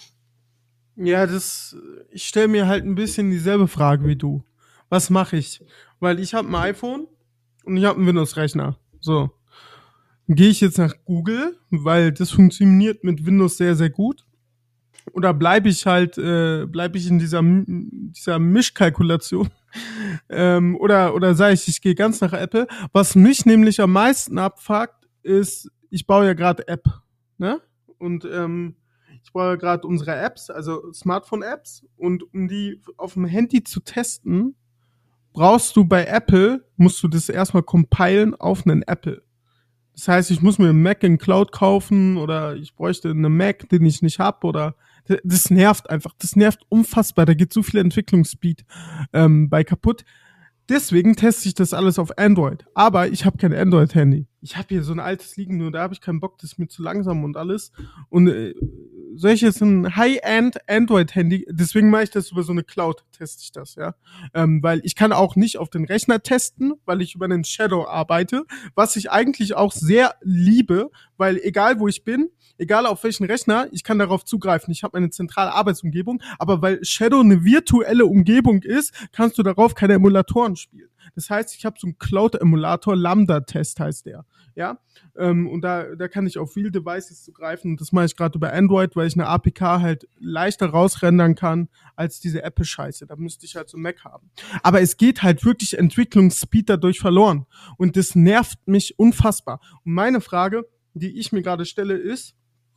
Ja, das, ich stelle mir halt ein bisschen dieselbe Frage wie du. Was mache ich? Weil ich habe ein iPhone und ich habe einen Windows-Rechner. So. Gehe ich jetzt nach Google, weil das funktioniert mit Windows sehr, sehr gut? Oder bleibe ich halt, äh, bleibe ich in dieser, dieser Mischkalkulation? ähm, oder oder sage ich, ich gehe ganz nach Apple? Was mich nämlich am meisten abfuckt, ist, ich baue ja gerade App, ne? Und ähm, ich baue ja gerade unsere Apps, also Smartphone-Apps, und um die auf dem Handy zu testen, brauchst du bei Apple, musst du das erstmal compilen auf einen Apple. Das heißt, ich muss mir einen Mac in Cloud kaufen, oder ich bräuchte einen Mac, den ich nicht hab, oder das nervt einfach, das nervt unfassbar, da geht so viel Entwicklungsspeed ähm, bei kaputt. Deswegen teste ich das alles auf Android. Aber ich habe kein Android-Handy. Ich habe hier so ein altes liegen, nur da habe ich keinen Bock, das ist mir zu langsam und alles. Und äh, soll ich jetzt ein High-End Android-Handy, deswegen mache ich das über so eine Cloud, teste ich das, ja. Ähm, weil ich kann auch nicht auf den Rechner testen, weil ich über einen Shadow arbeite, was ich eigentlich auch sehr liebe, weil egal wo ich bin, egal auf welchen Rechner, ich kann darauf zugreifen. Ich habe eine zentrale Arbeitsumgebung, aber weil Shadow eine virtuelle Umgebung ist, kannst du darauf keine Emulatoren spielen. Das heißt, ich habe so einen Cloud-Emulator, Lambda-Test heißt der, ja, ähm, und da da kann ich auf Real Devices zugreifen und das mache ich gerade über Android, weil ich eine A P K halt leichter rausrendern kann als diese Apple-Scheiße. Da müsste ich halt so einen Mac haben. Aber es geht halt wirklich Entwicklungsspeed dadurch verloren und das nervt mich unfassbar. Und meine Frage, die ich mir gerade stelle, ist,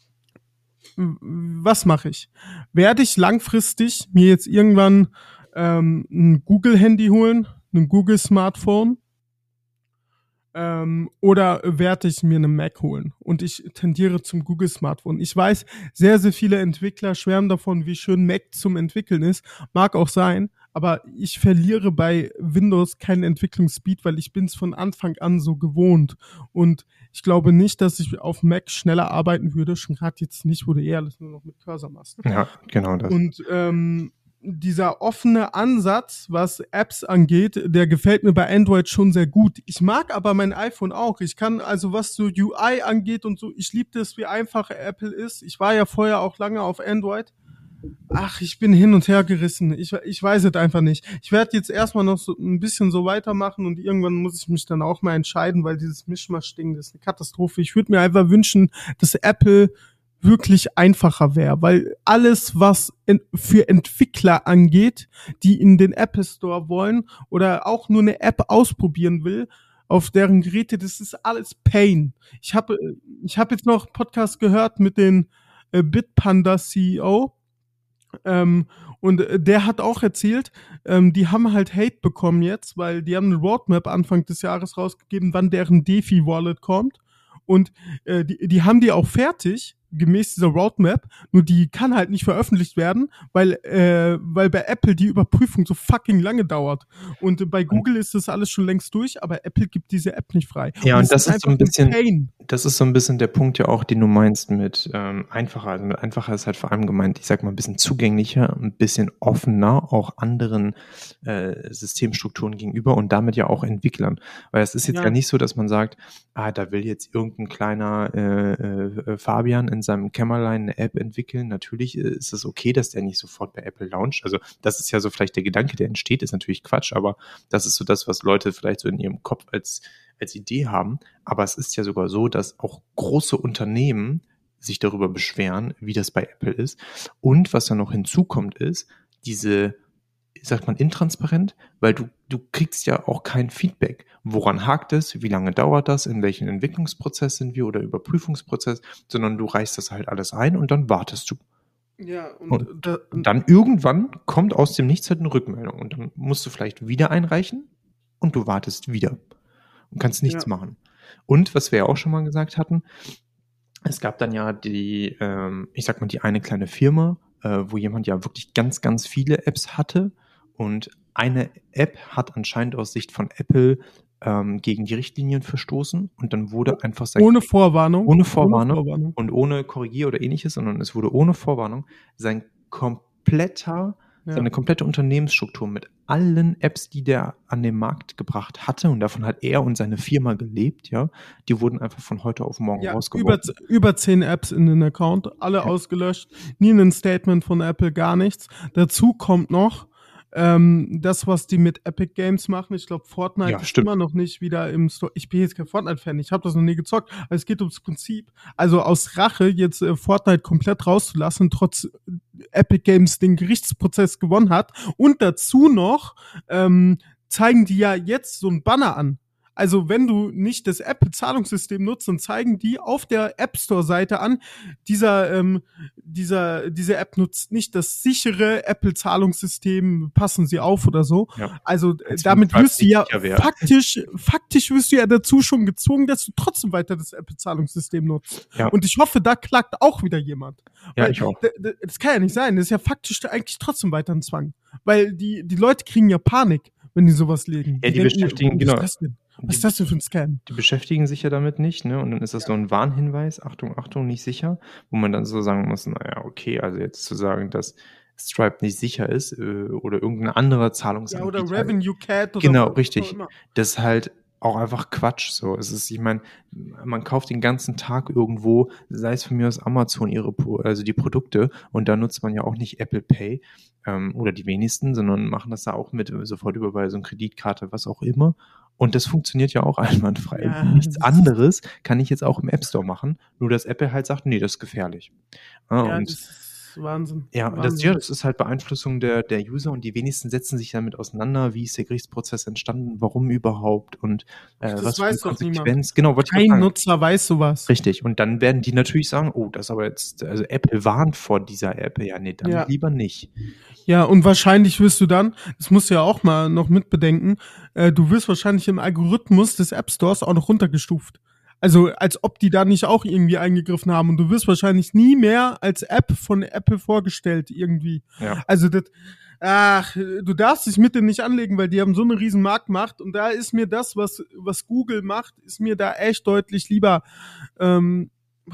was mache ich? Werde ich langfristig mir jetzt irgendwann ähm, ein Google-Handy holen, ein Google-Smartphone, ähm, oder werde ich mir einen Mac holen? Und ich tendiere zum Google-Smartphone. Ich weiß, sehr, sehr viele Entwickler schwärmen davon, wie schön Mac zum Entwickeln ist. Mag auch sein, aber ich verliere bei Windows keinen Entwicklungsspeed, weil ich bin es von Anfang an so gewohnt. Und ich glaube nicht, dass ich auf Mac schneller arbeiten würde, schon gerade jetzt nicht, wo du eher alles nur noch mit Cursor machst. Ja, genau das. Und ähm, dieser offene Ansatz, was Apps angeht, der gefällt mir bei Android schon sehr gut. Ich mag aber mein iPhone auch. Ich kann also, was so U I angeht und so, ich liebe das, wie einfach Apple ist. Ich war ja vorher auch lange auf Android. Ach, ich bin hin und her gerissen. Ich, ich weiß es einfach nicht. Ich werde jetzt erstmal noch so ein bisschen so weitermachen und irgendwann muss ich mich dann auch mal entscheiden, weil dieses Mischmasch-Ding, das ist eine Katastrophe. Ich würde mir einfach wünschen, dass Apple wirklich einfacher wäre, weil alles, was in, für Entwickler angeht, die in den Apple Store wollen oder auch nur eine App ausprobieren will, auf deren Geräte, das ist alles Pain. Ich habe ich habe jetzt noch einen Podcast gehört mit den äh, Bitpanda C E O, ähm, und der hat auch erzählt, ähm, die haben halt Hate bekommen jetzt, weil die haben eine Roadmap Anfang des Jahres rausgegeben, wann deren DeFi-Wallet kommt. Und äh, die, die haben die auch fertig, gemäß dieser Roadmap, nur die kann halt nicht veröffentlicht werden, weil äh, weil bei Apple die Überprüfung so fucking lange dauert. Und äh, bei Google ist das alles schon längst durch, aber Apple gibt diese App nicht frei. Ja, und, und das, das ist so ein bisschen, ein das ist so ein bisschen der Punkt ja auch, den du meinst mit ähm, einfacher. Also mit einfacher ist halt vor allem gemeint, ich sag mal, ein bisschen zugänglicher, ein bisschen offener, auch anderen äh, Systemstrukturen gegenüber und damit ja auch Entwicklern. Weil es ist jetzt ja. ja nicht so, dass man sagt, ah, da will jetzt irgendein kleiner äh, äh, Fabian in seinem Kämmerlein eine App entwickeln. Natürlich ist es okay, dass der nicht sofort bei Apple launcht. Also das ist ja so vielleicht der Gedanke, der entsteht, ist natürlich Quatsch, aber das ist so das, was Leute vielleicht so in ihrem Kopf als, als Idee haben. Aber es ist ja sogar so, dass auch große Unternehmen sich darüber beschweren, wie das bei Apple ist. Und was dann noch hinzukommt, ist diese, sagt man, intransparent, weil du, du kriegst ja auch kein Feedback. Woran hakt es? Wie lange dauert das? In welchem Entwicklungsprozess sind wir oder Überprüfungsprozess? Sondern du reichst das halt alles ein und dann wartest du. Ja, und, und, da, und dann irgendwann kommt aus dem Nichts halt eine Rückmeldung und dann musst du vielleicht wieder einreichen und du wartest wieder und kannst nichts ja. machen. Und was wir ja auch schon mal gesagt hatten, es gab dann ja die, ähm, ich sag mal, die eine kleine Firma, äh, wo jemand ja wirklich ganz, ganz viele Apps hatte. Und eine App hat anscheinend aus Sicht von Apple ähm, gegen die Richtlinien verstoßen und dann wurde einfach sein ohne Vorwarnung ohne Vorwarnung, ohne Vorwarnung und ohne Korrigier oder ähnliches, sondern es wurde ohne Vorwarnung sein kompletter ja. seine komplette Unternehmensstruktur mit allen Apps, die der an den Markt gebracht hatte und davon hat er und seine Firma gelebt, ja, die wurden einfach von heute auf morgen ja, rausgeworfen. Über, über zehn Apps in den Account, alle ja. ausgelöscht, nie ein Statement von Apple, gar nichts. Dazu kommt noch Ähm, das, was die mit Epic Games machen, ich glaube, Fortnite ja, ist stimmt. immer noch nicht wieder im Store. Ich bin jetzt kein Fortnite-Fan, ich habe das noch nie gezockt, aber es geht ums Prinzip. Also aus Rache jetzt äh, Fortnite komplett rauszulassen, trotz Epic Games den Gerichtsprozess gewonnen hat. Und dazu noch ähm, zeigen die ja jetzt so ein Banner an. Also wenn du nicht das Apple-Zahlungssystem nutzt, dann zeigen die auf der App Store-Seite an, dieser, ähm, dieser, diese App nutzt nicht das sichere Apple-Zahlungssystem, passen sie auf oder so. Ja. Also äh, damit wirst du ja faktisch, faktisch wirst du ja dazu schon gezwungen, dass du trotzdem weiter das Apple-Zahlungssystem nutzt. Ja. Und ich hoffe, da klagt auch wieder jemand. Ja, Weil, ich auch. d- d- das kann ja nicht sein, das ist ja faktisch eigentlich trotzdem weiter ein Zwang. Weil die, die Leute kriegen ja Panik. wenn die sowas legen. Ja, die beschäftigen, denken, oh, genau. Was ist das denn? Was ist das denn für ein Scam? Die beschäftigen sich ja damit nicht, ne? Und dann ist das so ein Warnhinweis, Achtung, Achtung, nicht sicher, wo man dann so sagen muss, naja, okay, also jetzt zu sagen, dass Stripe nicht sicher ist äh, oder irgendein anderer Zahlungsanbieter. Ja, oder Revenue Cat oder Genau, was richtig. auch immer. Das ist halt auch einfach Quatsch. So, es ist, ich meine, man kauft den ganzen Tag irgendwo, sei es von mir aus Amazon, ihre, Pro- also die Produkte, und da nutzt man ja auch nicht Apple Pay ähm, oder die wenigsten, sondern machen das da auch mit äh, Sofortüberweisung, Kreditkarte, was auch immer. Und das funktioniert ja auch einwandfrei. Ja, Nichts das- anderes kann ich jetzt auch im App Store machen, nur dass Apple halt sagt, nee, das ist gefährlich. Ja, Ja, und das ist Wahnsinn. ja, das, Wahnsinn. ja, das ist halt Beeinflussung der, der User, und die wenigsten setzen sich damit auseinander, wie ist der Gerichtsprozess entstanden, warum überhaupt und äh, Das was für eine weiß doch Konsequenz. Genau, wollte ich Kein gerade sagen. Nutzer weiß sowas. Richtig, und dann werden die natürlich sagen, oh, das ist aber jetzt, also Apple warnt vor dieser App. Ja, nee, dann Ja. lieber nicht. Ja, und wahrscheinlich wirst du dann, das musst du ja auch mal noch mitbedenken, äh, du wirst wahrscheinlich im Algorithmus des App Stores auch noch runtergestuft. Also als ob die da nicht auch irgendwie eingegriffen haben, und du wirst wahrscheinlich nie mehr als App von Apple vorgestellt irgendwie. Ja. Also das, ach, du darfst dich mit denen nicht anlegen, weil die haben so eine riesen Marktmacht, und da ist mir das, was was Google macht, ist mir da echt deutlich lieber. Ähm,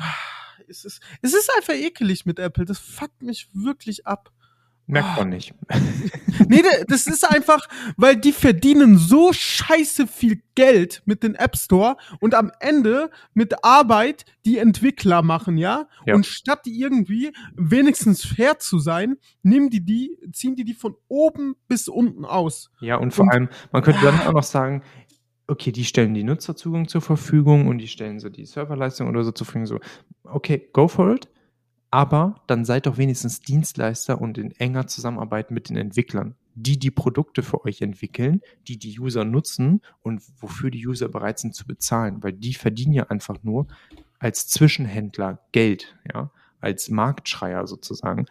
es ist es ist einfach ekelig mit Apple, das fuckt mich wirklich ab. Merkt man nicht. Nee, da- das ist einfach, weil die verdienen so scheiße viel Geld mit dem App Store und am Ende mit Arbeit die Entwickler machen, ja? Ja. Und statt die irgendwie wenigstens fair zu sein, nehmen die die, ziehen die die von oben bis unten aus. Ja, und vor Und- allem, man könnte dann auch noch sagen, okay, die stellen die Nutzerzugang zur Verfügung und die stellen so die Serverleistung oder so zur Verfügung. So, okay, go for it. Aber dann seid doch wenigstens Dienstleister und in enger Zusammenarbeit mit den Entwicklern, die die Produkte für euch entwickeln, die die User nutzen und wofür die User bereit sind zu bezahlen, weil die verdienen ja einfach nur als Zwischenhändler Geld, ja, als Marktschreier sozusagen.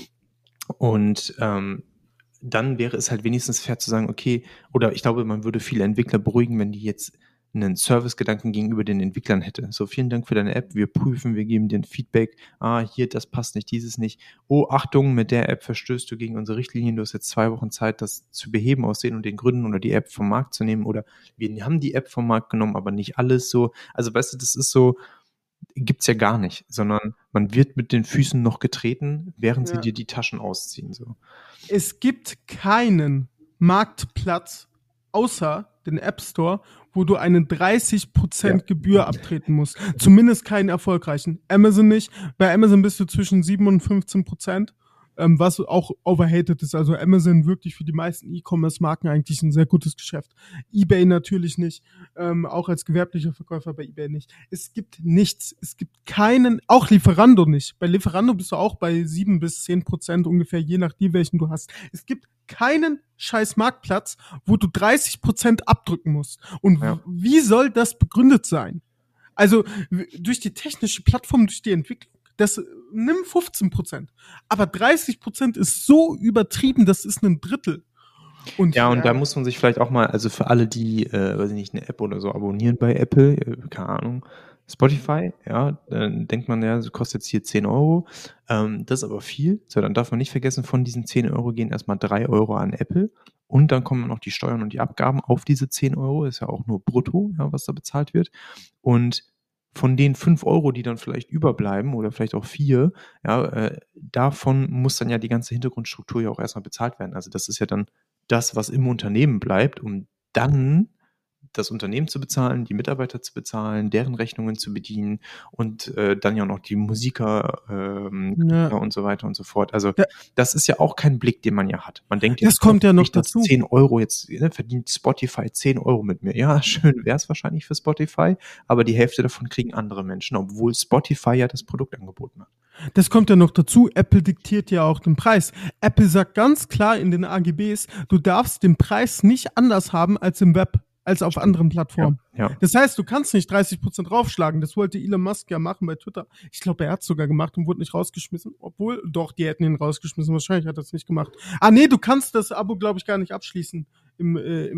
Und ähm, dann wäre es halt wenigstens fair zu sagen, okay, oder ich glaube, man würde viele Entwickler beruhigen, wenn die jetzt einen Servicegedanken gegenüber den Entwicklern hätte. So, vielen Dank für deine App, wir prüfen, wir geben dir ein Feedback, ah, hier, das passt nicht, dieses nicht. Oh, Achtung, mit der App verstößt du gegen unsere Richtlinien, du hast jetzt zwei Wochen Zeit, das zu beheben aus den und den Gründen oder die App vom Markt zu nehmen, oder wir haben die App vom Markt genommen, aber nicht alles so. Also, weißt du, das ist so, gibt's ja gar nicht, sondern man wird mit den Füßen noch getreten, während sie Ja. dir die Taschen ausziehen, so. Es gibt keinen Marktplatz außer den App Store, wo du eine dreißig Prozent Ja. Gebühr abtreten musst. Zumindest keinen erfolgreichen. Amazon nicht. Bei Amazon bist du zwischen sieben und fünfzehn Prozent, ähm, was auch overhated ist. Also Amazon wirklich für die meisten E-Commerce-Marken eigentlich ein sehr gutes Geschäft. eBay natürlich nicht. Ähm, auch als gewerblicher Verkäufer bei eBay nicht. Es gibt nichts. Es gibt keinen, auch Lieferando nicht. Bei Lieferando bist du auch bei sieben bis zehn Prozent ungefähr, je nachdem, welchen du hast. Es gibt keinen scheiß Marktplatz, wo du dreißig Prozent abdrücken musst. Und Ja. w- wie soll das begründet sein? Also w- durch die technische Plattform, durch die Entwicklung, das nimm fünfzehn Prozent. Aber dreißig Prozent ist so übertrieben, das ist ein Drittel. Und Ja, und da muss man sich vielleicht auch mal, also für alle, die, äh, weiß ich nicht, eine App oder so abonnieren bei Apple, äh, keine Ahnung, Spotify, ja, dann denkt man, ja, das kostet jetzt hier zehn Euro. Ähm, das ist aber viel. So, dann darf man nicht vergessen, von diesen zehn Euro gehen erstmal drei Euro an Apple. Und dann kommen noch die Steuern und die Abgaben auf diese zehn Euro. Ist ja auch nur brutto, ja, was da bezahlt wird. Und von den fünf Euro, die dann vielleicht überbleiben oder vielleicht auch vier, ja, äh, davon muss dann ja die ganze Hintergrundstruktur ja auch erstmal bezahlt werden. Also das ist ja dann das, was im Unternehmen bleibt, um dann das Unternehmen zu bezahlen, die Mitarbeiter zu bezahlen, deren Rechnungen zu bedienen und äh, dann ja noch die Musiker ähm, Ja. und so weiter und so fort. Also Ja. das ist ja auch kein Blick, den man ja hat. Man denkt Das jetzt kommt ja noch nicht, dass dazu. zehn Euro jetzt, ne, verdient Spotify zehn Euro mit mir. Ja, schön wäre es wahrscheinlich für Spotify, aber die Hälfte davon kriegen andere Menschen, obwohl Spotify ja das Produkt angeboten hat. Das kommt ja noch dazu, Apple diktiert ja auch den Preis. Apple sagt ganz klar in den A G Bs, du darfst den Preis nicht anders haben als im Web, als auf anderen Plattformen. Ja, ja. Das heißt, du kannst nicht dreißig Prozent draufschlagen. Das wollte Elon Musk ja machen bei Twitter. Ich glaube, er hat es sogar gemacht und wurde nicht rausgeschmissen. Obwohl, doch, die hätten ihn rausgeschmissen. Wahrscheinlich hat er es nicht gemacht. Ah, nee, du kannst das Abo, glaube ich, gar nicht abschließen im, äh, im App.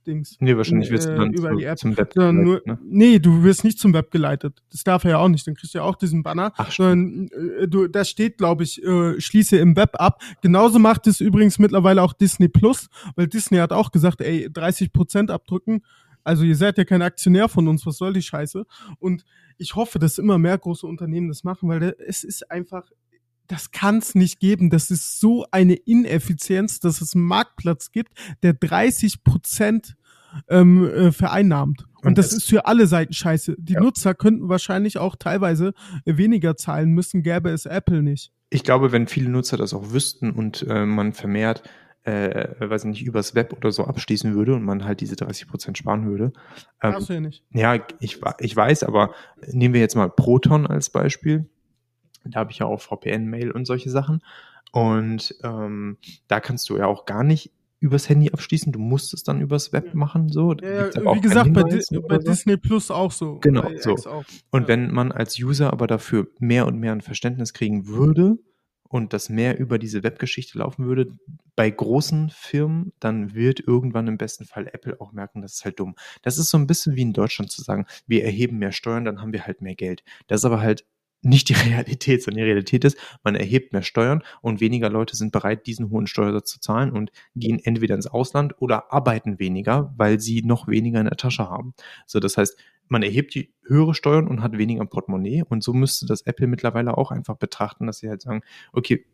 Dings. Nee, wahrscheinlich wirst äh, du dann über zu, die App. zum Web Sondern nur, ne? Nee, du wirst nicht zum Web geleitet. Das darf er ja auch nicht. Dann kriegst du ja auch diesen Banner. Ach, sondern äh, du, da steht, glaube ich, äh, schließe im Web ab. Genauso macht es übrigens mittlerweile auch Disney Plus, weil Disney hat auch gesagt, ey, dreißig Prozent abdrücken. Also ihr seid ja kein Aktionär von uns, was soll die Scheiße? Und ich hoffe, dass immer mehr große Unternehmen das machen, weil da, es ist einfach, das kann es nicht geben. Das ist so eine Ineffizienz, dass es einen Marktplatz gibt, der dreißig Prozent ähm, äh, vereinnahmt. Und, Und das, das ist für alle Seiten scheiße. Die ja. Nutzer könnten wahrscheinlich auch teilweise weniger zahlen müssen, gäbe es Apple nicht. Ich glaube, wenn viele Nutzer das auch wüssten und äh, man vermehrt Äh, weiß nicht, übers Web oder so abschließen würde und man halt diese dreißig Prozent sparen würde. Ähm, Darfst du ja nicht. Ja, ich, ich weiß, aber nehmen wir jetzt mal Proton als Beispiel. Da habe ich ja auch V P N-Mail und solche Sachen. Und ähm, da kannst du ja auch gar nicht übers Handy abschließen. Du musst es dann übers Web ja. machen. So. Ja, ja, wie gesagt, bei, Di- bei so. Disney Plus auch so. Genau, so. Auch. Und ja. wenn man als User aber dafür mehr und mehr ein Verständnis kriegen würde, und das mehr über diese Webgeschichte laufen würde, bei großen Firmen, dann wird irgendwann im besten Fall Apple auch merken, das ist halt dumm. Das ist so ein bisschen wie in Deutschland zu sagen, wir erheben mehr Steuern, dann haben wir halt mehr Geld. Das ist aber halt nicht die Realität, sondern die Realität ist, man erhebt mehr Steuern und weniger Leute sind bereit, diesen hohen Steuersatz zu zahlen und gehen entweder ins Ausland oder arbeiten weniger, weil sie noch weniger in der Tasche haben. So, das heißt, man erhebt die höhere Steuern und hat weniger Portemonnaie und so müsste das Apple mittlerweile auch einfach betrachten, dass sie halt sagen, okay,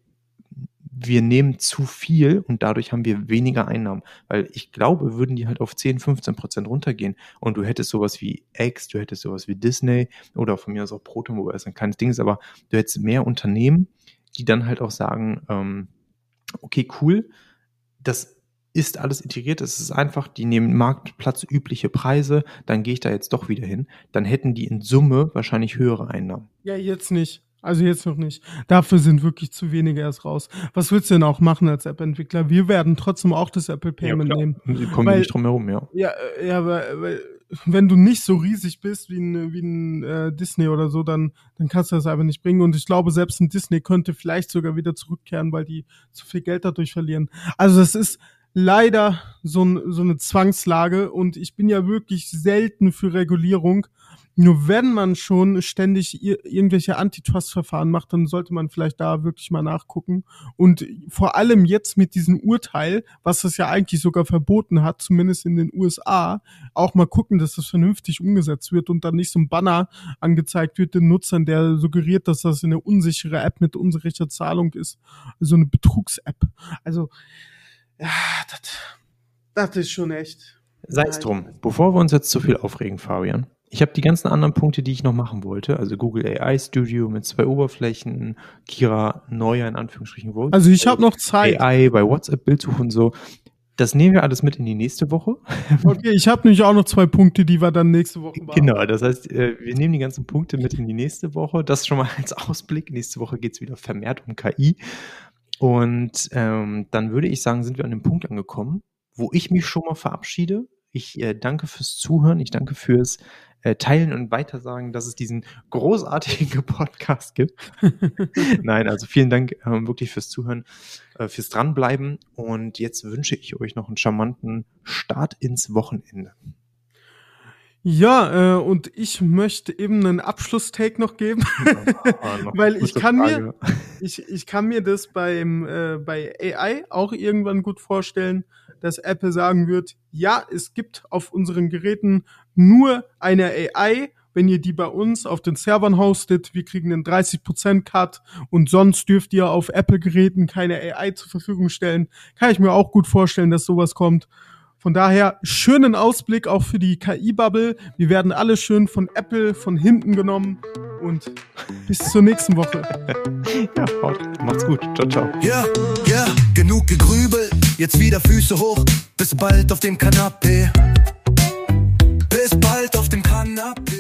wir nehmen zu viel und dadurch haben wir weniger Einnahmen, weil ich glaube, würden die halt auf zehn, fünfzehn Prozent runtergehen und du hättest sowas wie X, du hättest sowas wie Disney oder von mir aus auch Proton, wobei es ein kleines Ding ist, aber du hättest mehr Unternehmen, die dann halt auch sagen, ähm, okay, cool, das ist alles integriert, es ist einfach, die nehmen marktplatzübliche Preise, dann gehe ich da jetzt doch wieder hin, dann hätten die in Summe wahrscheinlich höhere Einnahmen. Ja, jetzt nicht. Also jetzt noch nicht. Dafür sind wirklich zu wenige erst raus. Was willst du denn auch machen als App-Entwickler? Wir werden trotzdem auch das Apple Payment ja, nehmen. Sie kommen weil, nicht drum herum, ja. Ja, ja, weil, weil wenn du nicht so riesig bist wie ein, wie ein äh, Disney oder so, dann, dann kannst du das einfach nicht bringen. Und ich glaube, selbst ein Disney könnte vielleicht sogar wieder zurückkehren, weil die zu viel Geld dadurch verlieren. Also das ist leider so, ein, so eine Zwangslage und ich bin ja wirklich selten für Regulierung. Nur wenn man schon ständig ir- irgendwelche Antitrust-Verfahren macht, dann sollte man vielleicht da wirklich mal nachgucken. Und vor allem jetzt mit diesem Urteil, was das ja eigentlich sogar verboten hat, zumindest in den U S A, auch mal gucken, dass das vernünftig umgesetzt wird und dann nicht so ein Banner angezeigt wird den Nutzern, der suggeriert, dass das eine unsichere App mit unsicherer Zahlung ist. So eine Betrugs-App. Also, ja, das, das ist schon echt. Sei es drum. Bevor wir uns jetzt zu viel aufregen, Fabian, ich habe die ganzen anderen Punkte, die ich noch machen wollte, also Google A I Studio mit zwei Oberflächen, Kira neuer in Anführungsstrichen Voice. Also ich habe noch Zeit. A I bei WhatsApp, Bildsuche und so. Das nehmen wir alles mit in die nächste Woche. Okay, ich habe nämlich auch noch zwei Punkte, die wir dann nächste Woche machen. Genau, das heißt, wir nehmen die ganzen Punkte mit in die nächste Woche. Das schon mal als Ausblick. Nächste Woche geht's wieder vermehrt um K I. Und ähm, dann würde ich sagen, sind wir an dem Punkt angekommen, wo ich mich schon mal verabschiede. Ich äh, danke fürs Zuhören, ich danke fürs äh, Teilen und Weitersagen, dass es diesen großartigen Podcast gibt. Nein, also vielen Dank ähm, wirklich fürs Zuhören, äh, fürs Dranbleiben und jetzt wünsche ich euch noch einen charmanten Start ins Wochenende. Ja, äh, und ich möchte eben einen Abschlusstake noch geben, oh, noch weil ich kann Frage. mir, ich, ich kann mir das beim äh, bei A I auch irgendwann gut vorstellen, dass Apple sagen wird, ja, es gibt auf unseren Geräten nur eine A I, wenn ihr die bei uns auf den Servern hostet, wir kriegen einen dreißig Prozent Cut und sonst dürft ihr auf Apple-Geräten keine A I zur Verfügung stellen. Kann ich mir auch gut vorstellen, dass sowas kommt. Von daher schönen Ausblick auch für die K I-Bubble. Wir werden alle schön von Apple von hinten genommen und bis zur nächsten Woche. Ja, macht's gut. Ciao, ciao. Ja, ja, genug gegrübelt. Jetzt wieder Füße hoch. Bis bald auf dem Kanapee. Bis bald auf dem Kanapee.